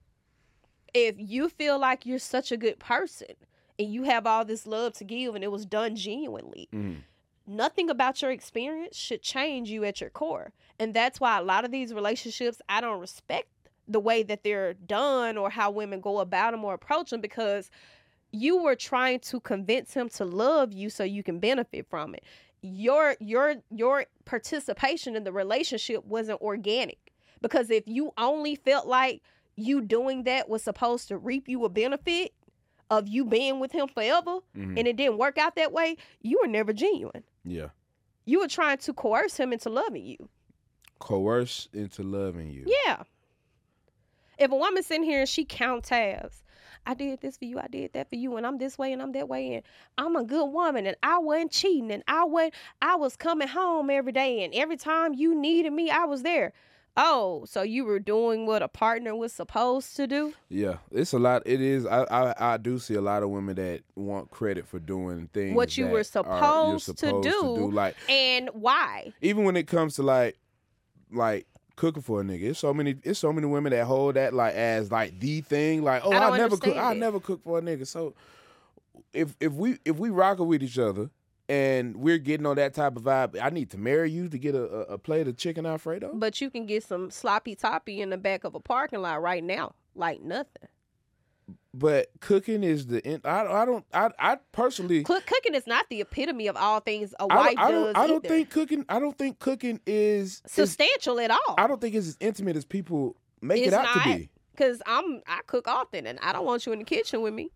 If you feel like you're such a good person and you have all this love to give and it was done genuinely, nothing about your experience should change you at your core. And that's why a lot of these relationships, I don't respect the way that they're done or how women go about them or approach them, because you were trying to convince him to love you so you can benefit from it. Your participation in the relationship wasn't organic, because if you only felt like you doing that was supposed to reap you a benefit of you being with him forever, and it didn't work out that way, you were never genuine. Yeah. You were trying to coerce him into loving you. Coerce into loving you. Yeah. If a woman's sitting here and she count tabs, I did this for you, I did that for you, and I'm this way and I'm that way, and I'm a good woman, and I wasn't cheating, and I was coming home every day, and every time you needed me, I was there. Oh, so you were doing what a partner was supposed to do? Yeah, it's a lot. It is. I do see a lot of women that want credit for doing things what you were supposed to do. Like, and why? Even when it comes to like cooking for a nigga, it's so many women that hold that like as like the thing. Like, oh, I never cook for a nigga. So if we rocking with each other and we're getting on that type of vibe, I need to marry you to get a plate of chicken Alfredo. But you can get some sloppy toppy in the back of a parking lot right now, like nothing. But cooking is I personally Cooking is not the epitome of all things a wife does. I don't think cooking is substantial at all. I don't think it's as intimate as people make it out to be. Because I cook often, and I don't want you in the kitchen with me.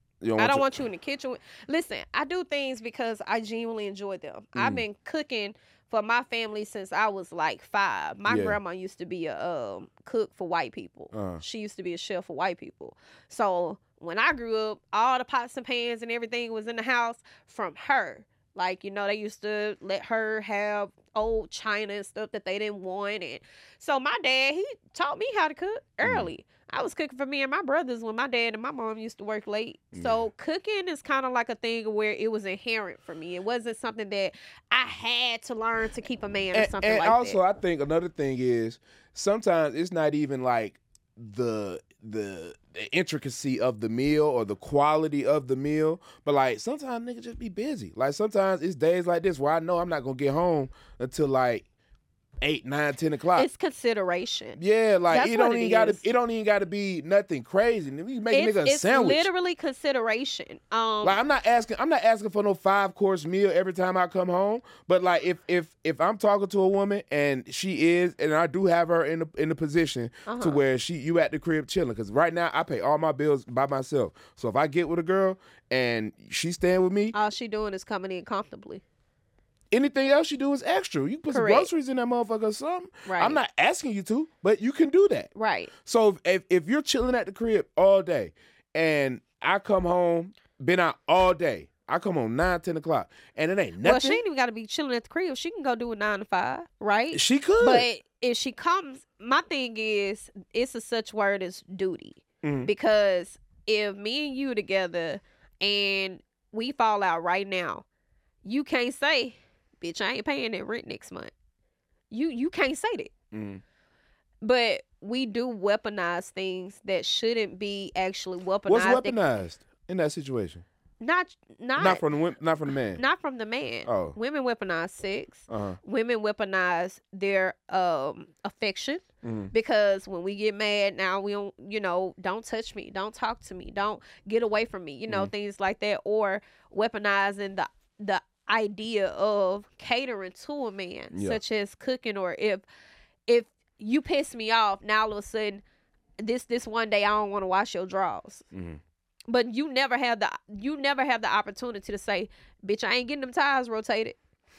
I don't want you in the kitchen. Listen, I do things because I genuinely enjoy them. I've been cooking for my family since I was like 5. My grandma used to be a cook for white people. She used to be a chef for white people. So when I grew up, all the pots and pans and everything was in the house from her. Like, they used to let her have old china and stuff that they didn't want. And so my dad, he taught me how to cook early. I was cooking for me and my brothers when my dad and my mom used to work late. So cooking is kind of like a thing where it was inherent for me. It wasn't something that I had to learn to keep a man or something like that. And also, I think another thing is sometimes it's not even like the intricacy of the meal or the quality of the meal, but like sometimes niggas just be busy. Like sometimes it's days like this where I know I'm not gonna get home until like 8, 9, 10 o'clock. It's consideration. Yeah, like it don't even gotta be nothing crazy. We can make a nigga a sandwich. It's literally consideration. Like I'm not asking for no 5-course meal every time I come home. But like if I'm talking to a woman and she is, and I do have her in the position to where you at the crib chilling, because right now I pay all my bills by myself. So if I get with a girl and she's staying with me, all she doing is coming in comfortably. Anything else you do is extra. You put some groceries in that motherfucker or something. Right. I'm not asking you to, but you can do that. Right. So if you're chilling at the crib all day and I come home, been out all day, I come home 9, 10 o'clock, and it ain't nothing. Well, she ain't even got to be chilling at the crib. She can go do a 9 to 5, right? She could. But if she comes, my thing is, it's a such word as duty. Because if me and you together and we fall out right now, you can't say, bitch, I ain't paying that rent next month. You can't say that. But we do weaponize things that shouldn't be actually weaponized. What's weaponized in that situation? Not from the man. Not from the man. Oh. Women weaponize sex. Women weaponize their affection. Because when we get mad, now we don't touch me, don't talk to me, don't get away from me, things like that, or weaponizing the idea of catering to a man, such as cooking, or if you piss me off, now all of a sudden this one day I don't want to wash your drawers. But you never have the opportunity to say, bitch, I ain't getting them tires rotated.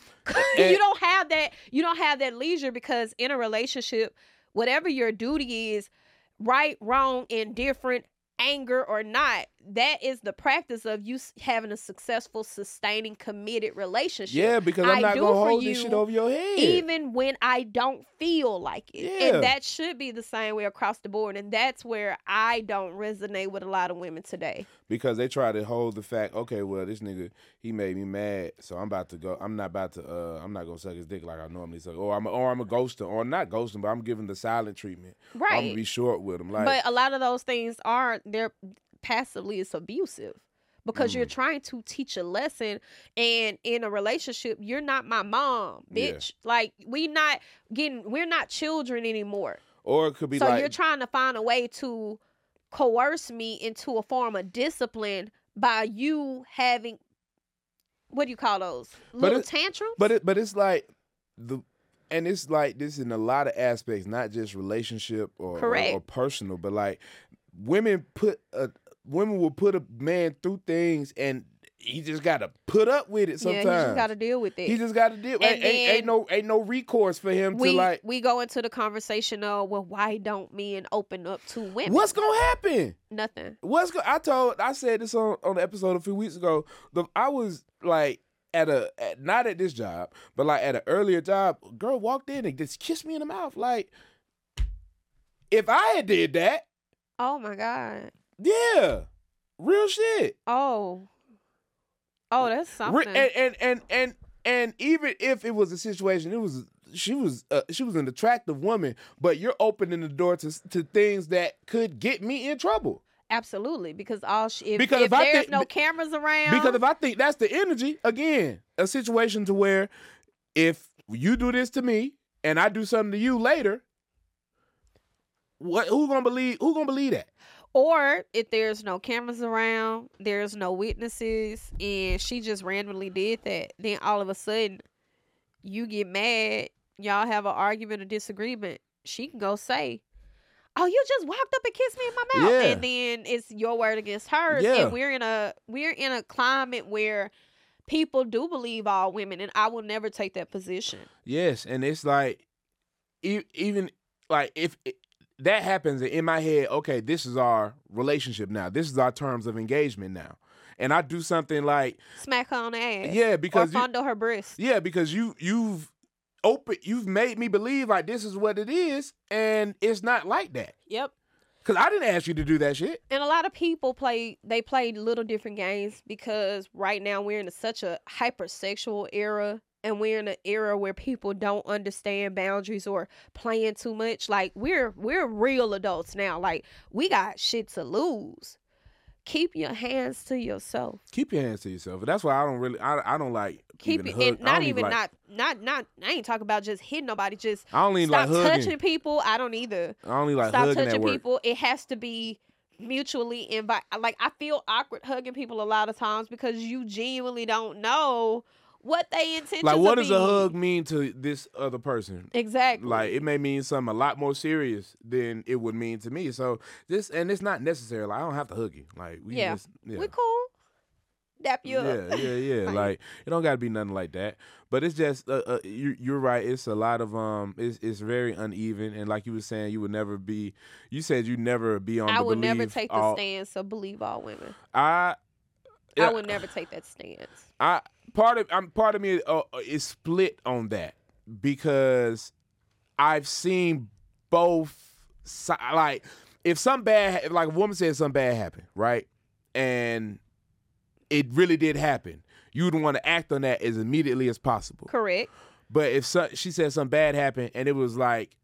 You don't have that leisure, because in a relationship, whatever your duty is, right, wrong, indifferent, anger or not, that is the practice of you having a successful, sustaining, committed relationship. Yeah, because I'm not going to hold this shit over your head. Even when I don't feel like it. Yeah. And that should be the same way across the board. And that's where I don't resonate with a lot of women today. Because they try to hold the fact, okay, well, this nigga, he made me mad, so I'm not going to suck his dick like I normally suck. Or I'm a ghoster. Or not ghosting, but I'm giving the silent treatment. Right. I'm going to be short with him. Like, but a lot of those things they're passively, it's abusive, because you're trying to teach a lesson, and in a relationship, you're not my mom, bitch. Yeah. Like, we're not children anymore. Or it could be so you're trying to find a way to coerce me into a form of discipline by you having, what do you call those, little tantrums? But it's like and it's like this in a lot of aspects, not just relationship or personal, but like women will put a man through things, and he just got to put up with it sometimes. Yeah, he just got to deal with it. He just got to deal. Ain't no recourse for him to like. We go into the conversation of, well, why don't men open up to women? What's gonna happen? Nothing. I said this on the episode a few weeks ago. I was like not at this job, but like at an earlier job. A girl walked in and just kissed me in the mouth. Like, if I had did that. Oh my God. Yeah. Real shit. Oh, that's something. And even if it was a situation, she was an attractive woman, but you're opening the door to things that could get me in trouble. Absolutely, because if Because if I there's think- no cameras around, Because if I think that's the energy, again, a situation to where if you do this to me and I do something to you later, who gonna believe that? or if there's no cameras around, there's no witnesses, and she just randomly did that, then all of a sudden you get mad, y'all have an argument or disagreement, she can go say, oh, you just walked up and kissed me in my mouth. Yeah. And then it's your word against hers. Yeah. And we're in a climate where people do believe all women, and I will never take that position. Yes, and it's like even like if that happens in my head, okay, this is our relationship now. This is our terms of engagement now. And I do something like Smack her on the ass. Yeah, because or fondle her breast. Yeah, because you've made me believe like this is what it is, and it's not like that. Yep. Because I didn't ask you to do that shit. And a lot of people play little different games because right now we're in such a hypersexual era, and we're in an era where people don't understand boundaries or playing too much. Like we're real adults now. Like we got shit to lose. Keep your hands to yourself. Keep your hands to yourself. But that's why I don't really I don't like Keep even it, hug. and not I don't even like, not. I ain't talking about just hitting nobody. Just I don't even stop like hugging. touching people. I don't either. I only like Stop hugging touching at work. people. It has to be mutually invite. Like I feel awkward hugging people a lot of times because you genuinely don't know what they intentions. Like, what are does a being. hug mean to this other person? Exactly. Like, it may mean something a lot more serious than it would mean to me. So and it's not necessary. Like, I don't have to hug you. Like, we cool. Dap you up. Yeah. Right. Like, it don't got to be nothing like that. But it's just, you're right. It's a lot of it's very uneven. And like you were saying, you said you'd never be on. I would never believe take the all, stance of believe all women. I would never take that stance. Part of me is split on that because I've seen both. Like, if something bad, like a woman said something bad happened, right, and it really did happen, you would want to act on that as immediately as possible. Correct. But if she said something bad happened and it was like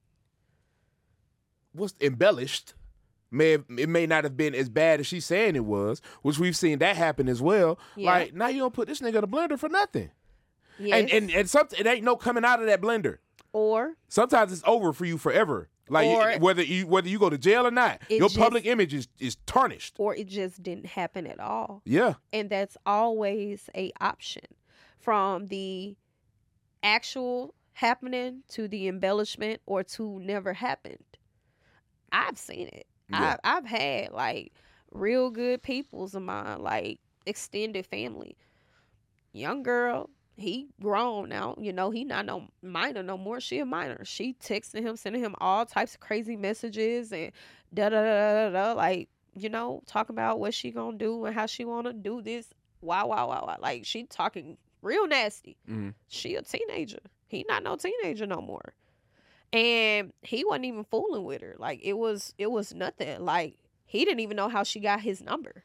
what's embellished. It may not have been as bad as she's saying it was, which we've seen that happen as well. Yeah. Like, now you don't put this nigga in a blender for nothing. Yes. And something, it ain't no coming out of that blender. Or sometimes it's over for you forever. Like, whether you go to jail or not, your public image is tarnished. Or it just didn't happen at all. Yeah. And that's always a option. From the actual happening to the embellishment or to never happened. I've seen it. Yeah. I've had like real good peoples of mine, like extended family. Young girl, he grown now, he not no minor no more. She a minor. She texting him, sending him all types of crazy messages and da like, talking about what she gonna do and how she wanna do this. Wow. Like she talking real nasty. Mm-hmm. She a teenager. He not no teenager no more. And he wasn't even fooling with her. Like, it was nothing. Like, he didn't even know how she got his number.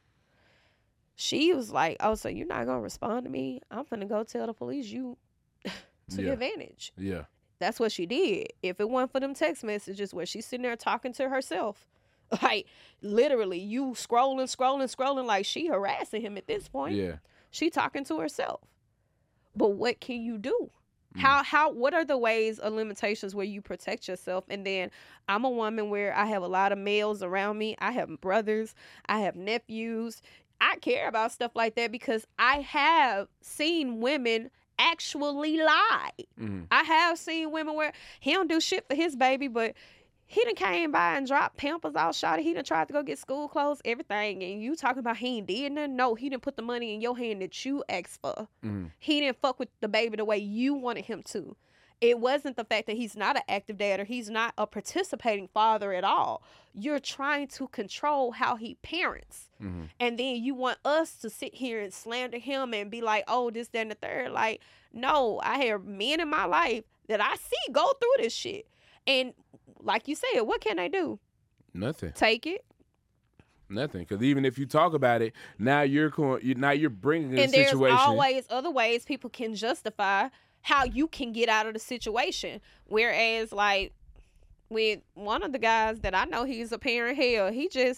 She was like, oh, so you're not going to respond to me? I'm going to go tell the police you took advantage. Yeah. That's what she did. If it wasn't for them text messages where she's sitting there talking to herself, like, literally, you scrolling, like she harassing him at this point. Yeah. She talking to herself. But what can you do? What are the ways or limitations where you protect yourself? And then I'm a woman where I have a lot of males around me. I have brothers. I have nephews. I care about stuff like that because I have seen women actually lie. Mm-hmm. I have seen women where he don't do shit for his baby, but he done came by and dropped Pampers out, shawty. He done tried to go get school clothes, everything. And you talking about he ain't did nothing? No, he didn't put the money in your hand that you asked for. Mm-hmm. He didn't fuck with the baby the way you wanted him to. It wasn't the fact that he's not an active dad or he's not a participating father at all. You're trying to control how he parents. Mm-hmm. And then you want us to sit here and slander him and be like, oh, this, that, and the third. Like, no, I have men in my life that I see go through this shit. And like you said, what can they do? Nothing. Take it. Nothing, because even if you talk about it, now you're bringing a situation. And there's always other ways people can justify how you can get out of the situation. Whereas, like with one of the guys that I know, he's a parent. Hell, he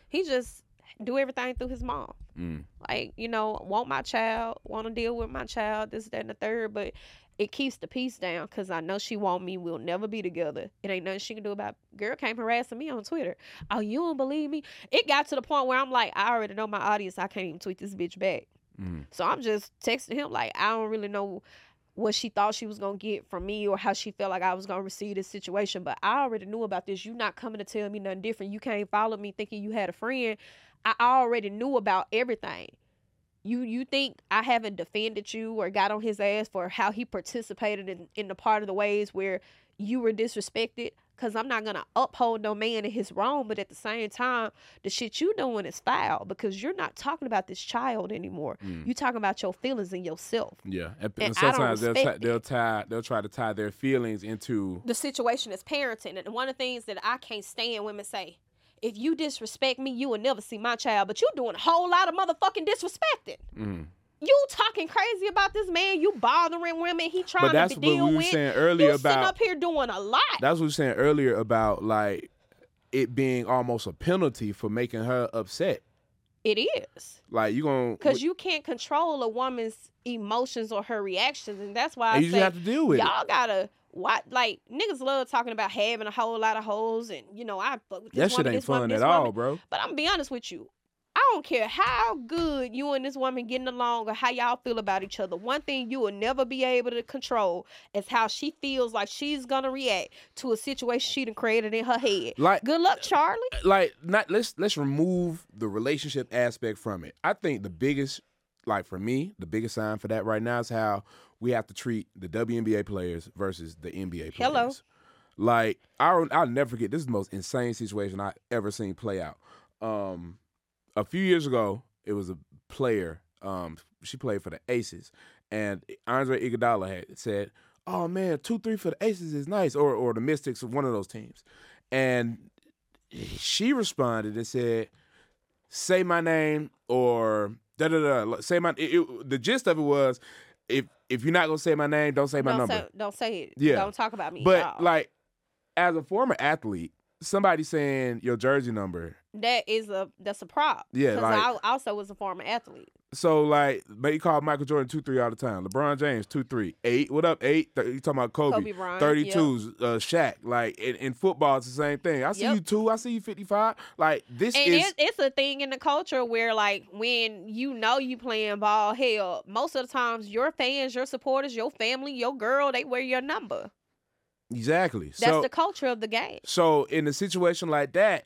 He just do everything through his mom. Like, you know, want my child, want to deal with my child, this, that, and the third, but it keeps the peace down because I know she want me. We'll never be together. It ain't nothing she can do about it. Girl came harassing me on Twitter. Oh, you don't believe me? It got to the point where I'm like, I already know my audience. I can't even tweet this bitch back. So I'm just texting him like, I don't really know what she thought she was going to get from me or how she felt like I was going to receive this situation. But I already knew about this. You not coming to tell me nothing different. You can't follow me thinking you had a friend. I already knew about everything. You think I haven't defended you or got on his ass for how he participated in the part of the ways where you were disrespected? Because I'm not going to uphold no man in his wrong, but at the same time, the shit you doing is foul because you're not talking about this child anymore. You talking about your feelings and yourself. Yeah, and sometimes they'll try to tie their feelings into the situation is parenting. And one of the things that I can't stand women say, if you disrespect me, you will never see my child. But you doing a whole lot of motherfucking disrespecting. You talking crazy about this man. You bothering women. He trying to deal with. But that's what we were saying earlier about. You sitting up here doing a lot. That's what we were saying earlier about like it being almost a penalty for making her upset. It is. Like you gonna because you can't control a woman's emotions or her reactions, and that's why you just have to deal with y'all gotta. Like niggas love talking about having a whole lot of hoes, and you know I fuck with this that shit woman, ain't fun at all, bro. But I'm gonna be honest with you, I don't care how good you and this woman getting along or how y'all feel about each other. One thing you will never be able to control is how she feels like she's gonna react to a situation she done created in her head. Like, good luck, Charlie. Like, let's remove the relationship aspect from it. I think the biggest, like for me, the biggest sign for that right now is how we have to treat the WNBA players versus the NBA players. Hello. Like, I'll never forget, this is the most insane situation I've ever seen play out. A few years ago, it was a player, she played for the Aces, and Andre Iguodala had said, oh man, 2-3 for the Aces is nice, or the Mystics, one of those teams. And she responded and said, say my name, or da-da-da, say my, the gist of it was, if you're not gonna say my name, don't say my number. Don't say it. Yeah. Don't talk about me. But like, as a former athlete, somebody saying your jersey number, that's a prop. Yeah, because like, I also was a former athlete. So like, they call Michael Jordan 2-3 all the time. LeBron James 2-3. 8. What up 8? You talking about Kobe Bryant, 32's Shaq. Like in football, it's the same thing. I see you 2. I see you 55. Like this it's a thing in the culture where like when you know you playing ball, hell, most of the times your fans, your supporters, your family, your girl, they wear your number. Exactly. That's the culture of the game. So in a situation like that,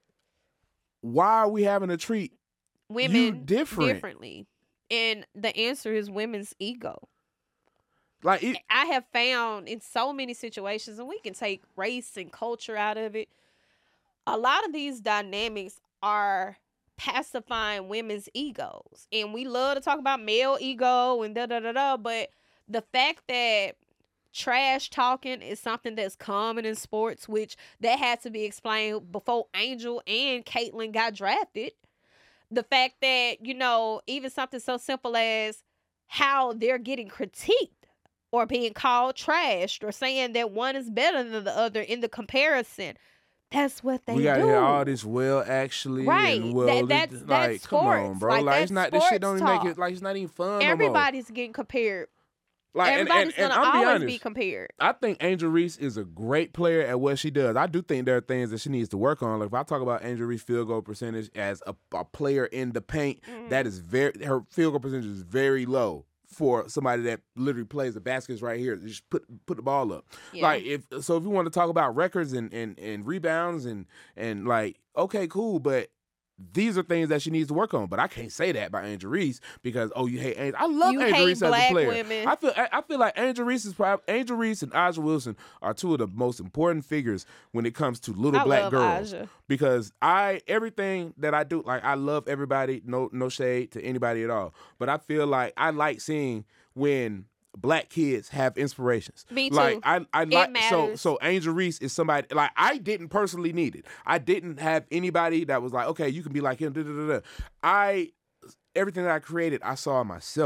why are we having to treat women differently? And the answer is women's ego. Like I have found in so many situations, and we can take race and culture out of it, a lot of these dynamics are pacifying women's egos. And we love to talk about male ego and da-da-da-da, but the fact that trash talking is something that's common in sports, which that had to be explained before Angel and Caitlyn got drafted. The fact that, you know, even something so simple as how they're getting critiqued or being called trashed or saying that one is better than the other in the comparison. That's what they do. We gotta hear all this actually. Right. And well, that's like, sports. come on, bro. Like it's not, this shit don't even talk. make it, like it's not even fun Everybody's getting compared. Like, everybody's and gonna I'll always be be compared. I think Angel Reese is a great player at what she does. I do think there are things that she needs to work on. Like if I talk about Angel Reese field goal percentage as a player in the paint, that is her field goal percentage is very low for somebody that literally plays the baskets right here. Just put the ball up. Yeah. Like if you want to talk about records and rebounds and like, okay, cool, but these are things that she needs to work on, but I can't say that about Angel Reese because you hate Angel. I love Angel Reese as a player. Women. I feel like Angel Reese and Aja Wilson are two of the most important figures when it comes to little black girls. Aja. Because everything that I do, like I love everybody, no shade to anybody at all, but I feel like I like seeing when black kids have inspirations. Me too. Like I like matters. so Angel Reese is somebody like I didn't personally need it. I didn't have anybody that was like, okay, you can be like him. Everything that I created, I saw myself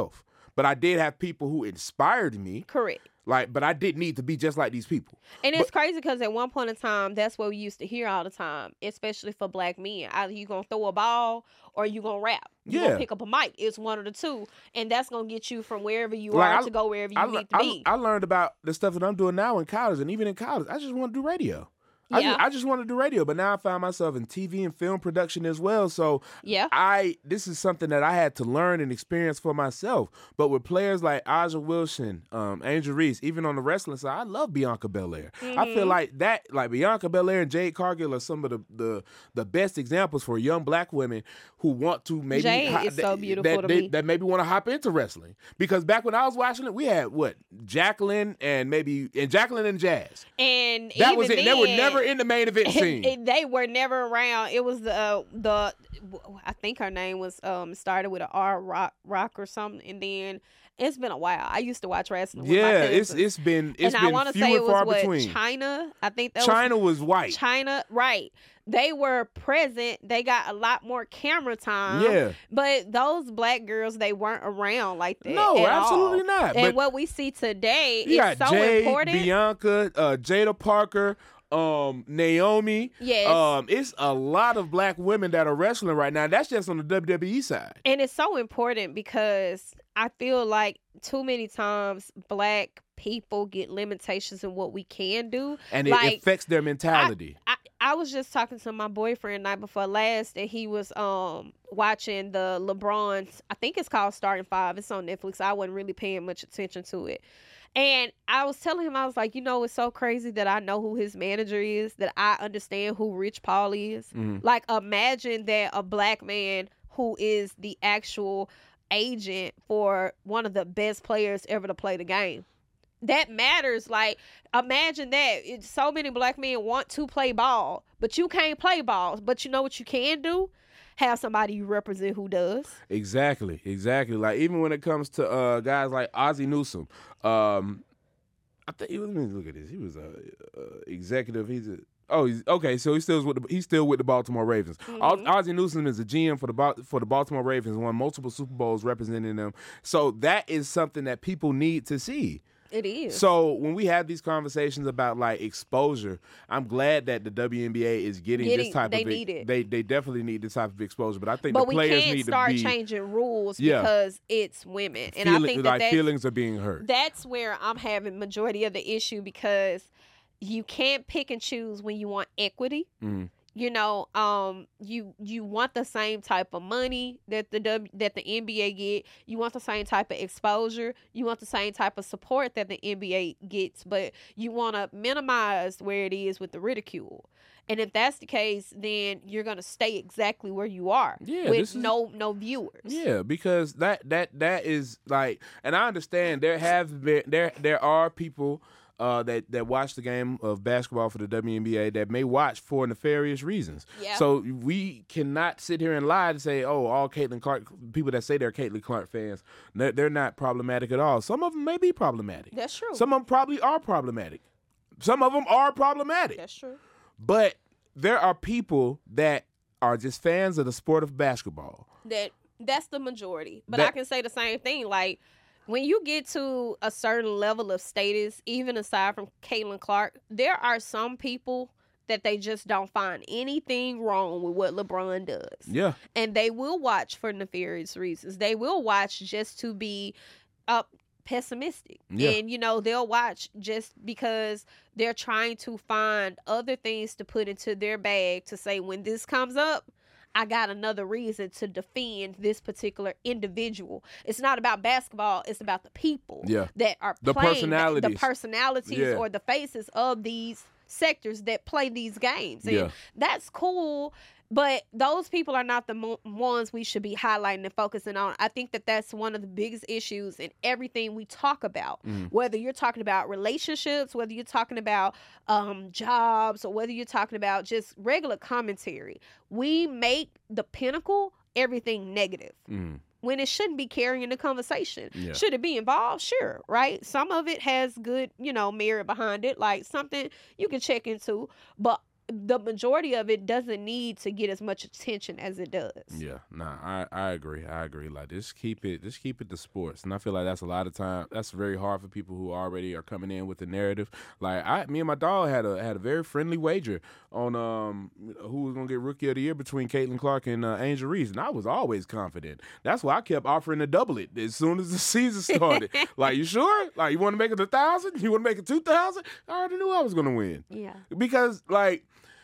but I did have people who inspired me. Correct. Like, but I didn't need to be just like these people. And it's crazy because at one point in time, that's what we used to hear all the time, especially for black men. Either you gonna throw a ball or you gonna rap. You gonna pick up a mic. It's one of the two, and that's gonna get you from wherever you are to go wherever you need to be. I learned about the stuff that I'm doing now in college, and even in college, I just want to do radio. Yeah. I just want to do radio, but now I find myself in TV and film production as well. So this is something that I had to learn and experience for myself. But with players like Aja Wilson, Angel Reese, even on the wrestling side, I love Bianca Belair. I feel like Bianca Belair and Jade Cargill are some of the best examples for young black women who want to maybe Jade is so beautiful to me. That maybe want to hop into wrestling. Because back when I was watching it, we had Jacqueline and Jacqueline and Jazz. And that even was it. Then, they were never in the main event scene. They were never around. It was the I think her name was started with an R, Rock or something, and then it's been a while. I used to watch wrestling. With my cousins. it's been and I want to few say and it far was between. China. I think that China was white. China, right? They were present. They got a lot more camera time. Yeah. But those black girls, they weren't around like that. No, at absolutely all. not. And But what we see today you is got so Jade, important. Bianca, Jada Parker, Naomi. Yes. It's a lot of black women that are wrestling right now. That's just on the WWE side. And it's so important because I feel like too many times black people get limitations in what we can do. And it affects their mentality. I was just talking to my boyfriend night before last, and he was watching the LeBron's, I think it's called Starting Five. It's on Netflix. I wasn't really paying much attention to it. And I was telling him, I was like, it's so crazy that I know who his manager is, that I understand who Rich Paul is. Mm-hmm. Like, imagine that a black man who is the actual agent for one of the best players ever to play the game. That matters. Like, imagine that. So many black men want to play ball, but you can't play ball. But you know what you can do? Have somebody you represent who does. Exactly. Like, even when it comes to guys like Ozzie Newsome, I think let me look at this. He was a executive. He's okay. So he's still with the Baltimore Ravens. Mm-hmm. Ozzie Newsome is a GM for the Baltimore Ravens. Won multiple Super Bowls representing them. So that is something that people need to see. It is. So when we have these conversations about like exposure, I'm glad that the WNBA is getting this type of. Need it. They definitely need this type of exposure. But I think the players need to be. But we can't start changing rules because it's women, and I think that feelings are being hurt. That's where I'm having majority of the issue, because you can't pick and choose when you want equity. Mm-hmm. You want the same type of money that the NBA get. You want the same type of exposure. You want the same type of support that the NBA gets, but you want to minimize where it is with the ridicule. And if that's the case, then you're gonna stay exactly where you are with no viewers. Yeah, because that is like, and I understand there are people. That watch the game of basketball for the WNBA that may watch for nefarious reasons. Yeah. So we cannot sit here and lie and say, all Caitlin Clark, people that say they're Caitlin Clark fans, they're not problematic at all. Some of them may be problematic. That's true. Some of them probably are problematic. Some of them are problematic. That's true. But there are people that are just fans of the sport of basketball. That's the majority. But I can say the same thing. Like, when you get to a certain level of status, even aside from Caitlin Clark, there are some people that they just don't find anything wrong with what LeBron does. Yeah. And they will watch for nefarious reasons. They will watch just to be pessimistic. Yeah. And, they'll watch just because they're trying to find other things to put into their bag to say, when this comes up, I got another reason to defend this particular individual. It's not about basketball. It's about the people that are playing. The personalities or the faces of these sectors that play these games. And that's cool. But those people are not the ones we should be highlighting and focusing on. I think that that's one of the biggest issues in everything we talk about. Whether you're talking about relationships, whether you're talking about jobs, or whether you're talking about just regular commentary. We make the pinnacle everything negative. When it shouldn't be carrying the conversation. Yeah. Should it be involved? Sure, right? Some of it has good, merit behind it, like something you can check into. But the majority of it doesn't need to get as much attention as it does. Yeah, nah, I agree. Like, just keep it to sports, and I feel like that's a lot of time. That's very hard for people who already are coming in with the narrative. Like, me and my dog had a very friendly wager on who was gonna get Rookie of the Year between Caitlin Clark and Angel Reese, and I was always confident. That's why I kept offering to double it as soon as the season started. Like, you sure? Like, you want to make it 1,000? You want to make it 2,000? I already knew I was gonna win. Yeah, because like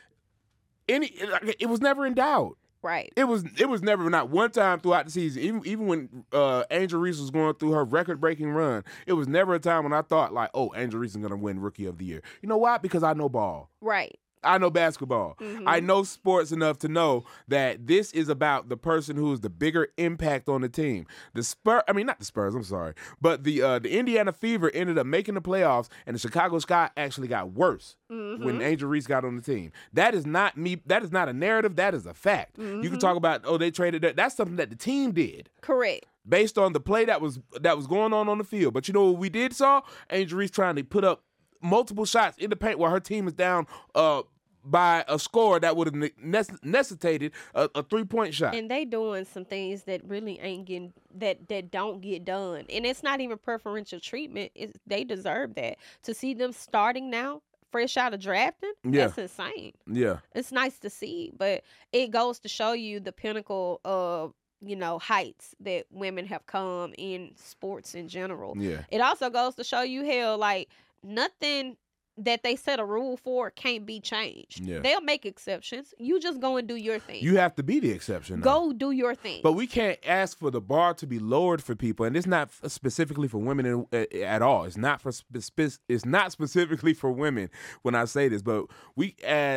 it was never in doubt. right. It was never, not one time throughout the season, even when Angel Reese was going through her record-breaking run, it was never a time when I thought, like, oh, Angel Reese is going to win Rookie of the Year. You know why? Because I know ball. Right. I know basketball. Mm-hmm. I know sports enough to know that this is about the person who is the bigger impact on the team. Not the Spurs, I'm sorry. But the Indiana Fever ended up making the playoffs, and the Chicago Sky actually got worse when Angel Reese got on the team. That is not me. That is not a narrative. That is a fact. You can talk about, oh, they traded that. That's something that the team did. Correct. Based on the play that was going on the field. But you know what we did saw? Angel Reese trying to put up multiple shots in the paint while her team is down by a score that would have necessitated a 3-point shot. And they doing some things that really ain't getting, that don't get done. And it's not even preferential treatment. They deserve that. To see them starting now, fresh out of drafting, that's insane. Yeah. It's nice to see, but it goes to show you the pinnacle of, heights that women have come in sports in general. Yeah. It also goes to show you how, like, nothing that they set a rule for can't be changed. Yeah. They'll make exceptions. You just go and do your thing. You have to be the exception. Go do your thing. But we can't ask for the bar to be lowered for people, and it's not specifically for women at all. It's not specifically for women when I say this, but we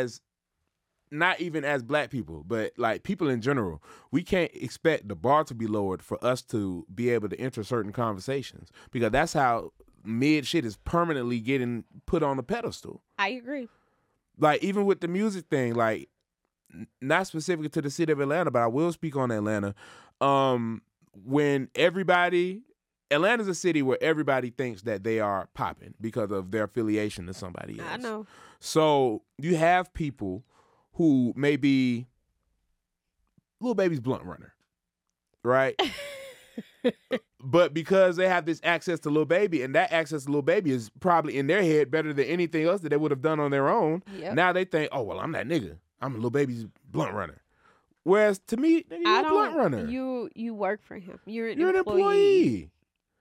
not even as black people, but like people in general, we can't expect the bar to be lowered for us to be able to enter certain conversations, because that's how mid shit is permanently getting put on a pedestal. I agree. Like, even with the music thing, like, not specific to the city of Atlanta, but I will speak on Atlanta. When Atlanta's a city where everybody thinks that they are popping because of their affiliation to somebody else. I know. So you have people who may be Lil Baby's blunt runner, right? But because they have this access to Lil Baby, and that access to Lil Baby is probably in their head better than anything else that they would have done on their own. Yep. Now they think, oh, well, I'm that nigga. I'm Lil Baby's blunt runner. Whereas to me, nigga, you're a blunt runner. You work for him. You're an employee.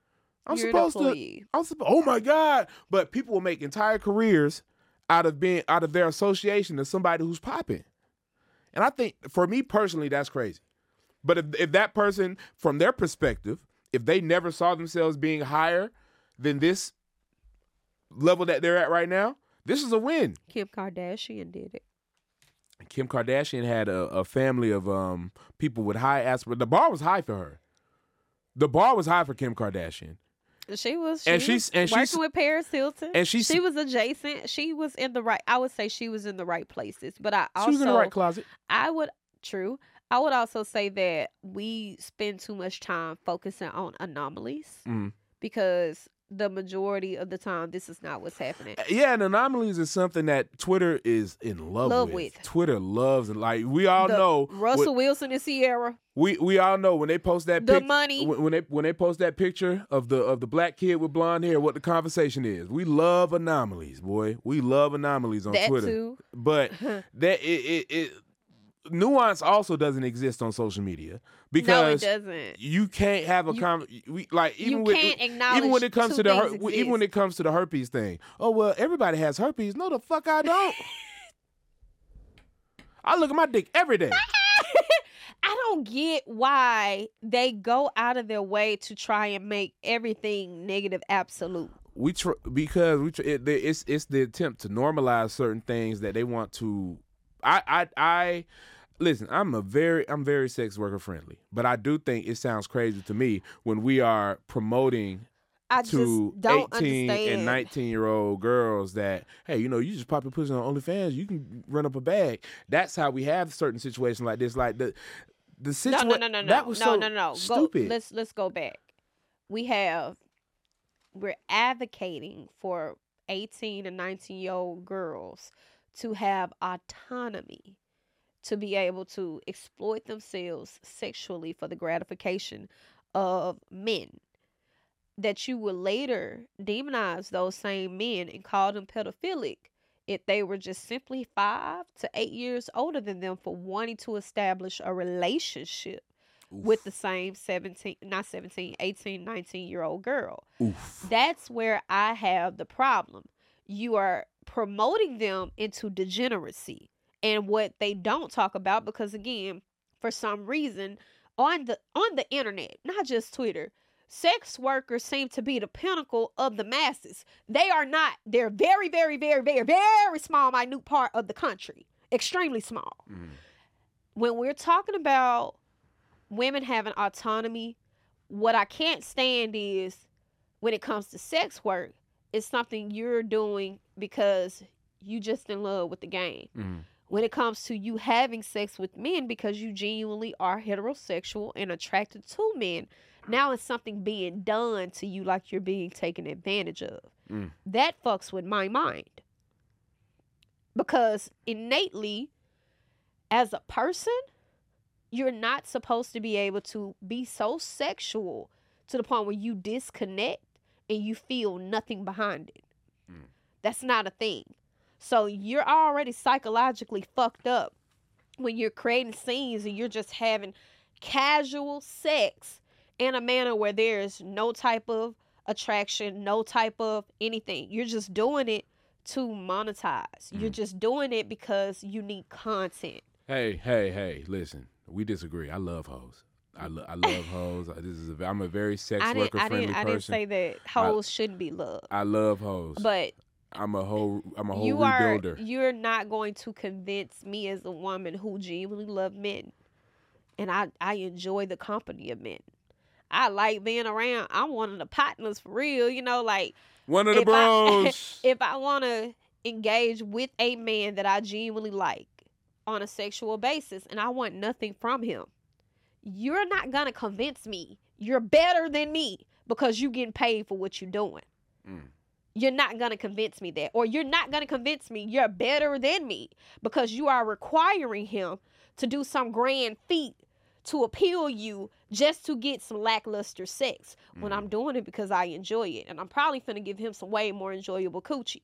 Oh my God. But people will make entire careers out of their association to somebody who's popping. And I think, for me personally, that's crazy. But if that person, from their perspective, if they never saw themselves being higher than this level that they're at right now, this is a win. Kim Kardashian did it. Kim Kardashian had a family of people with high aspirations. The bar was high for her. The bar was high for Kim Kardashian. She was working with Paris Hilton. And she was adjacent. She was in the right. I would say she was in the right places. But she was in the right closet. I would also say that we spend too much time focusing on anomalies because the majority of the time, this is not what's happening. Yeah, and anomalies is something that Twitter is in love with. Twitter loves it. Like, we all know Russell Wilson and Ciara. We all know when they post that money, when they post that picture of the black kid with blonde hair, what the conversation is. We love anomalies, boy. We love anomalies on Twitter. Too. But that it nuance also doesn't exist on social media, because no, it doesn't. You can't have a even when it comes to the herpes thing. Oh, well, everybody has herpes. No, the fuck I don't. I look at my dick every day. I don't get why they go out of their way to try and make everything negative absolute. It's the attempt to normalize certain things that they want to. I listen. I'm very sex worker friendly, but I do think it sounds crazy to me when we are promoting to 18 and 19-year-old girls that, hey, you just pop your pussy on OnlyFans, you can run up a bag. That's how we have certain situations like this. Like the situation. No. That was so stupid. Let's go back. We're advocating for 18 and 19-year-old girls to have autonomy, to be able to exploit themselves sexually for the gratification of men, that you would later demonize those same men and call them pedophilic if they were just simply 5 to 8 years older than them for wanting to establish a relationship with the same 18, 19-year-old girl. Oof. That's where I have the problem. You are promoting them into degeneracy. And what they don't talk about, because again, for some reason, on the internet, not just Twitter, sex workers seem to be the pinnacle of the masses. They are not. They're very, very, very, very, very small, minute part of the country. Extremely small. When we're talking about women having autonomy, what I can't stand is when it comes to sex work, it's something you're doing because you just in love with the game. When it comes to you having sex with men because you genuinely are heterosexual and attracted to men, now it's something being done to you like you're being taken advantage of. That fucks with my mind. Because innately, as a person, you're not supposed to be able to be so sexual to the point where you disconnect and you feel nothing behind it. That's not a thing. So you're already psychologically fucked up when you're creating scenes and you're just having casual sex in a manner where there's no type of attraction, no type of anything. You're just doing it to monetize. You're just doing it because you need content. Hey, listen. We disagree. I love hoes. I love hoes. I'm a very sex worker friendly person. I didn't say that hoes shouldn't be loved. I love hoes. But I'm a whole rebuilder. You're not going to convince me as a woman who genuinely love men. And I enjoy the company of men. I like being around. I'm one of the partners for real, like one of the bros. If I want to engage with a man that I genuinely like on a sexual basis and I want nothing from him, you're not going to convince me you're better than me because you getting paid for what you're doing. You're not going to convince me that. Or you're not going to convince me you're better than me because you are requiring him to do some grand feat to appeal you just to get some lackluster sex when I'm doing it because I enjoy it. And I'm probably finna give him some way more enjoyable coochie.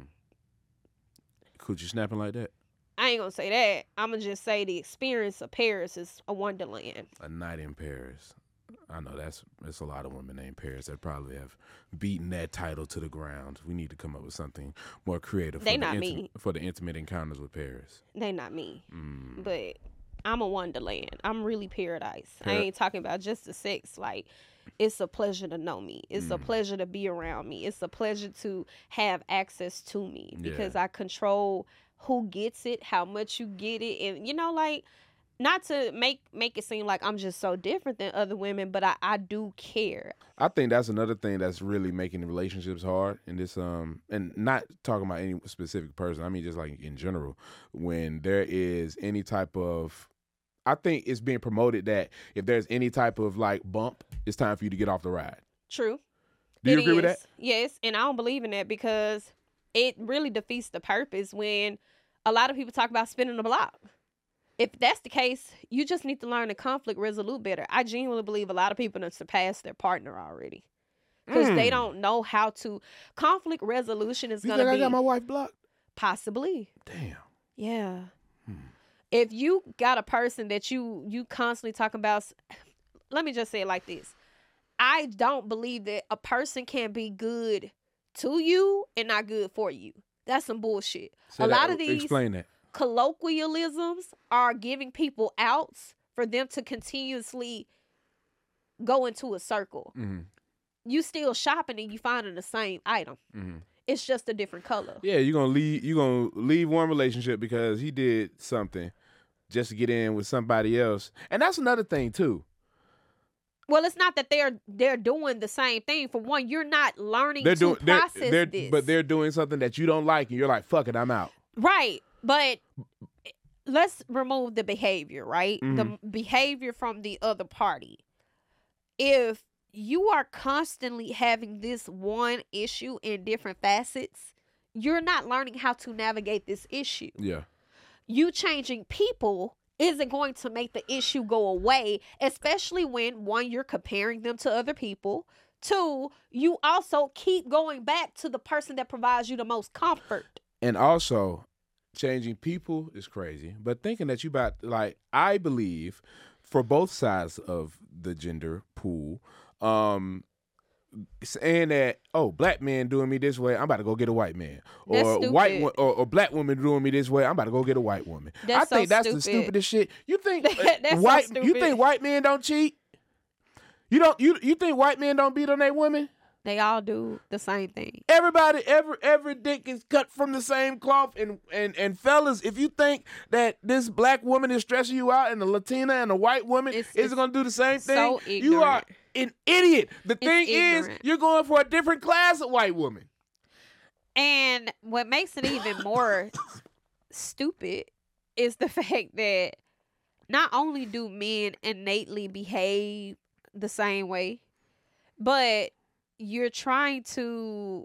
Coochie snapping like that? I ain't gonna say that. I'm gonna just say the experience of Paris is a wonderland. A night in Paris. I know that's a lot of women named Paris that probably have beaten that title to the ground. We need to come up with something more creative for the intimate encounters with Paris. They not me. But I'm a wonderland. I'm really paradise. I ain't talking about just the sex. Like, it's a pleasure to know me. It's a pleasure to be around me. It's a pleasure to have access to me because I control who gets it, how much you get it, and not to make it seem like I'm just so different than other women, but I do care. I think that's another thing that's really making the relationships hard in this, and not talking about any specific person. I mean, just like in general, when there is any type of, I think it's being promoted that if there's any type of like bump, it's time for you to get off the ride. True. Do you agree with that? Yes, and I don't believe in that because it really defeats the purpose when a lot of people talk about spinning the block. If that's the case, you just need to learn to conflict resolute better. I genuinely believe a lot of people have surpassed their partner already because they don't know how to. Conflict resolution is going to be. I got my wife blocked? Possibly. Damn. Yeah. If you got a person that you constantly talk about, let me just say it like this. I don't believe that a person can be good to you and not good for you. That's some bullshit. Lot of these explain that. Colloquialisms are giving people outs for them to continuously go into a circle. You still shopping and you finding the same item. It's just a different color. Yeah, you're gonna leave one relationship because he did something just to get in with somebody else. And that's another thing too. Well, it's not that they're doing the same thing. For one, you're not learning to process this. But they're doing something that you don't like and you're like, fuck it, I'm out. Right. But let's remove the behavior, right? The behavior from the other party. If you are constantly having this one issue in different facets, you're not learning how to navigate this issue. Yeah. You changing people isn't going to make the issue go away, especially when, one, you're comparing them to other people. Two, you also keep going back to the person that provides you the most comfort. And also, changing people is crazy. But thinking that you about, like, I believe for both sides of the gender pool, saying that, oh, black man doing me this way, I'm about to go get a white man. That's Or stupid. white or black woman doing me this way, I'm about to go get a white woman. That's I think so that's the stupid. stupidest shit. You think That's so white stupid. you think white men don't cheat? You think white men don't beat on their women? They all do the same thing. Everybody, every dick is cut from the same cloth. And fellas, if you think that this black woman is stressing you out and the Latina and the white woman is going to do the same thing, so you are an idiot. The thing is, ignorant. you're going for a different class of white woman. And what makes it even more stupid is the fact that not only do men innately behave the same way, but you're trying to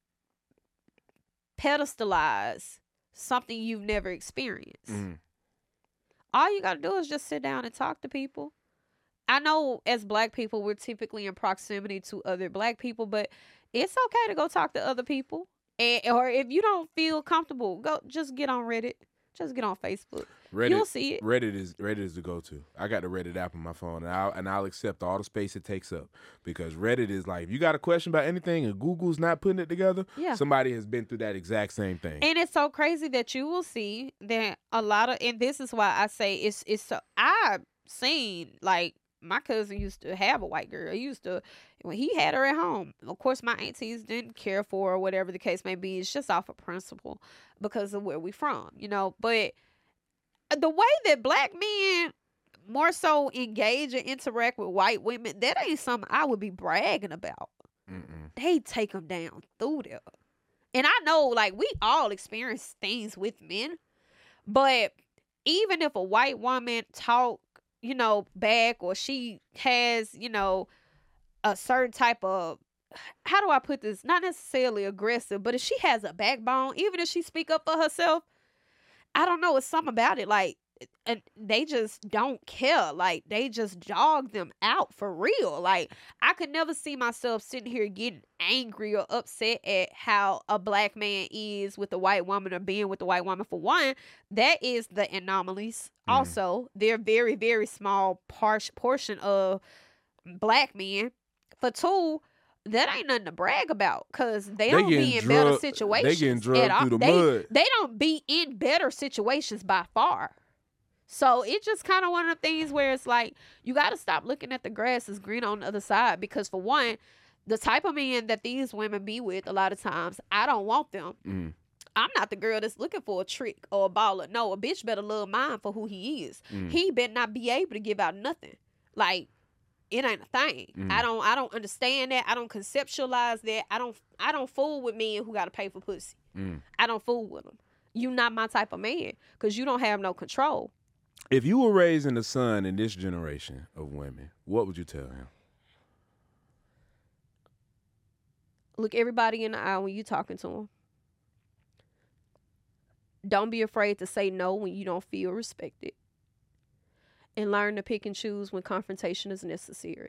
pedestalize something you've never experienced. Mhm. All you got to do is just sit down and talk to people. I know as black people, we're typically in proximity to other black people, but it's okay to go talk to other people. Or if you don't feel comfortable, just get on Reddit. Just get on Facebook. You'll see it. Reddit is the go-to. I got the Reddit app on my phone, and I'll accept all the space it takes up, because Reddit is like, if you got a question about anything and Google's not putting it together, somebody has been through that exact same thing. And it's so crazy that you will see that a lot of, and this is why I say it's so, I've seen, like, my cousin used to have a white girl. When he had her at home, of course, my aunties didn't care for her, or whatever the case may be. It's just off of principle because of where we from, But the way that black men more so engage and interact with white women, that ain't something I would be bragging about. Mm-mm. They take them down through there. And I know, like, we all experience things with men, but even if a white woman talk, back, or she has, a certain type of, how do I put this? Not necessarily aggressive, but if she has a backbone, even if she speak up for herself, I don't know, it's something about it. Like, and they just don't care. Like, they just jog them out for real. Like, I could never see myself sitting here getting angry or upset at how a black man is with a white woman, or being with a white woman. For one, that is the anomalies. Also, they're very, very small portion of black men. For two, that ain't nothing to brag about, because they don't be in better situations. They getting drugged through the mud. They don't be in better situations by far. So it's just kind of one of the things where it's like, you got to stop looking at the grass is green on the other side, because for one, the type of men that these women be with, a lot of times, I don't want them. I'm not the girl that's looking for a trick or a baller. No, a bitch better love mine for who he is. He better not be able to give out nothing. Like, it ain't a thing. I don't understand that. I don't conceptualize that. I don't fool with men who got to pay for pussy. I don't fool with them. You not my type of man, because you don't have no control. If you were raising a son in this generation of women, what would you tell him? Look everybody in the eye when you talking to them. Don't be afraid to say no when you don't feel respected. And learn to pick and choose when confrontation is necessary.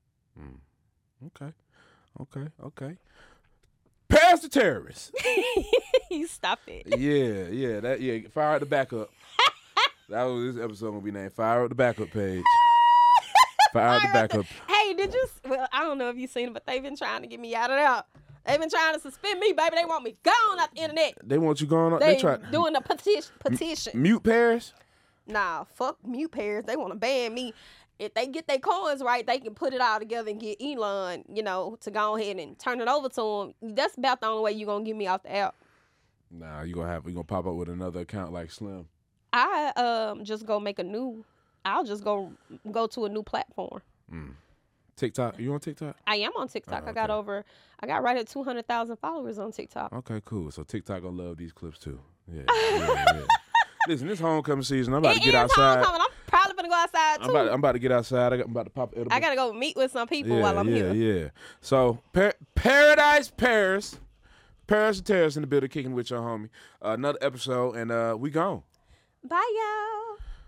Okay. Pass the terrorists. You stop it. Yeah. Fire at the backup. That was this episode gonna be named Fire at the Backup page. Fire at the backup. Hey, well, I don't know if you've seen it, but they've been trying to get me out of there. They've been trying to suspend me, baby. They want me gone off the internet. They want you gone. They try doing the petition. Mute Paris? Nah, fuck mute Paris. They want to ban me. If they get their coins right, they can put it all together and get Elon, to go ahead and turn it over to him. That's about the only way you're going to get me off the app. Nah, you're going to pop up with another account like Slim. I just go make I'll just go to a new platform. TikTok? You on TikTok? I am on TikTok. Oh, okay. I got right at 200,000 followers on TikTok. Okay, cool. So TikTok gonna love these clips too. Yeah. Listen, this homecoming season, I'm about to get outside. I'm probably gonna go outside too. I'm about to get outside. I'm about to pop edible. I gotta go meet with some people while I'm here. Yeah. So Paradise Paris Paris and Terrace in the building, kicking with your homie. Another episode, and we gone. Bye, y'all.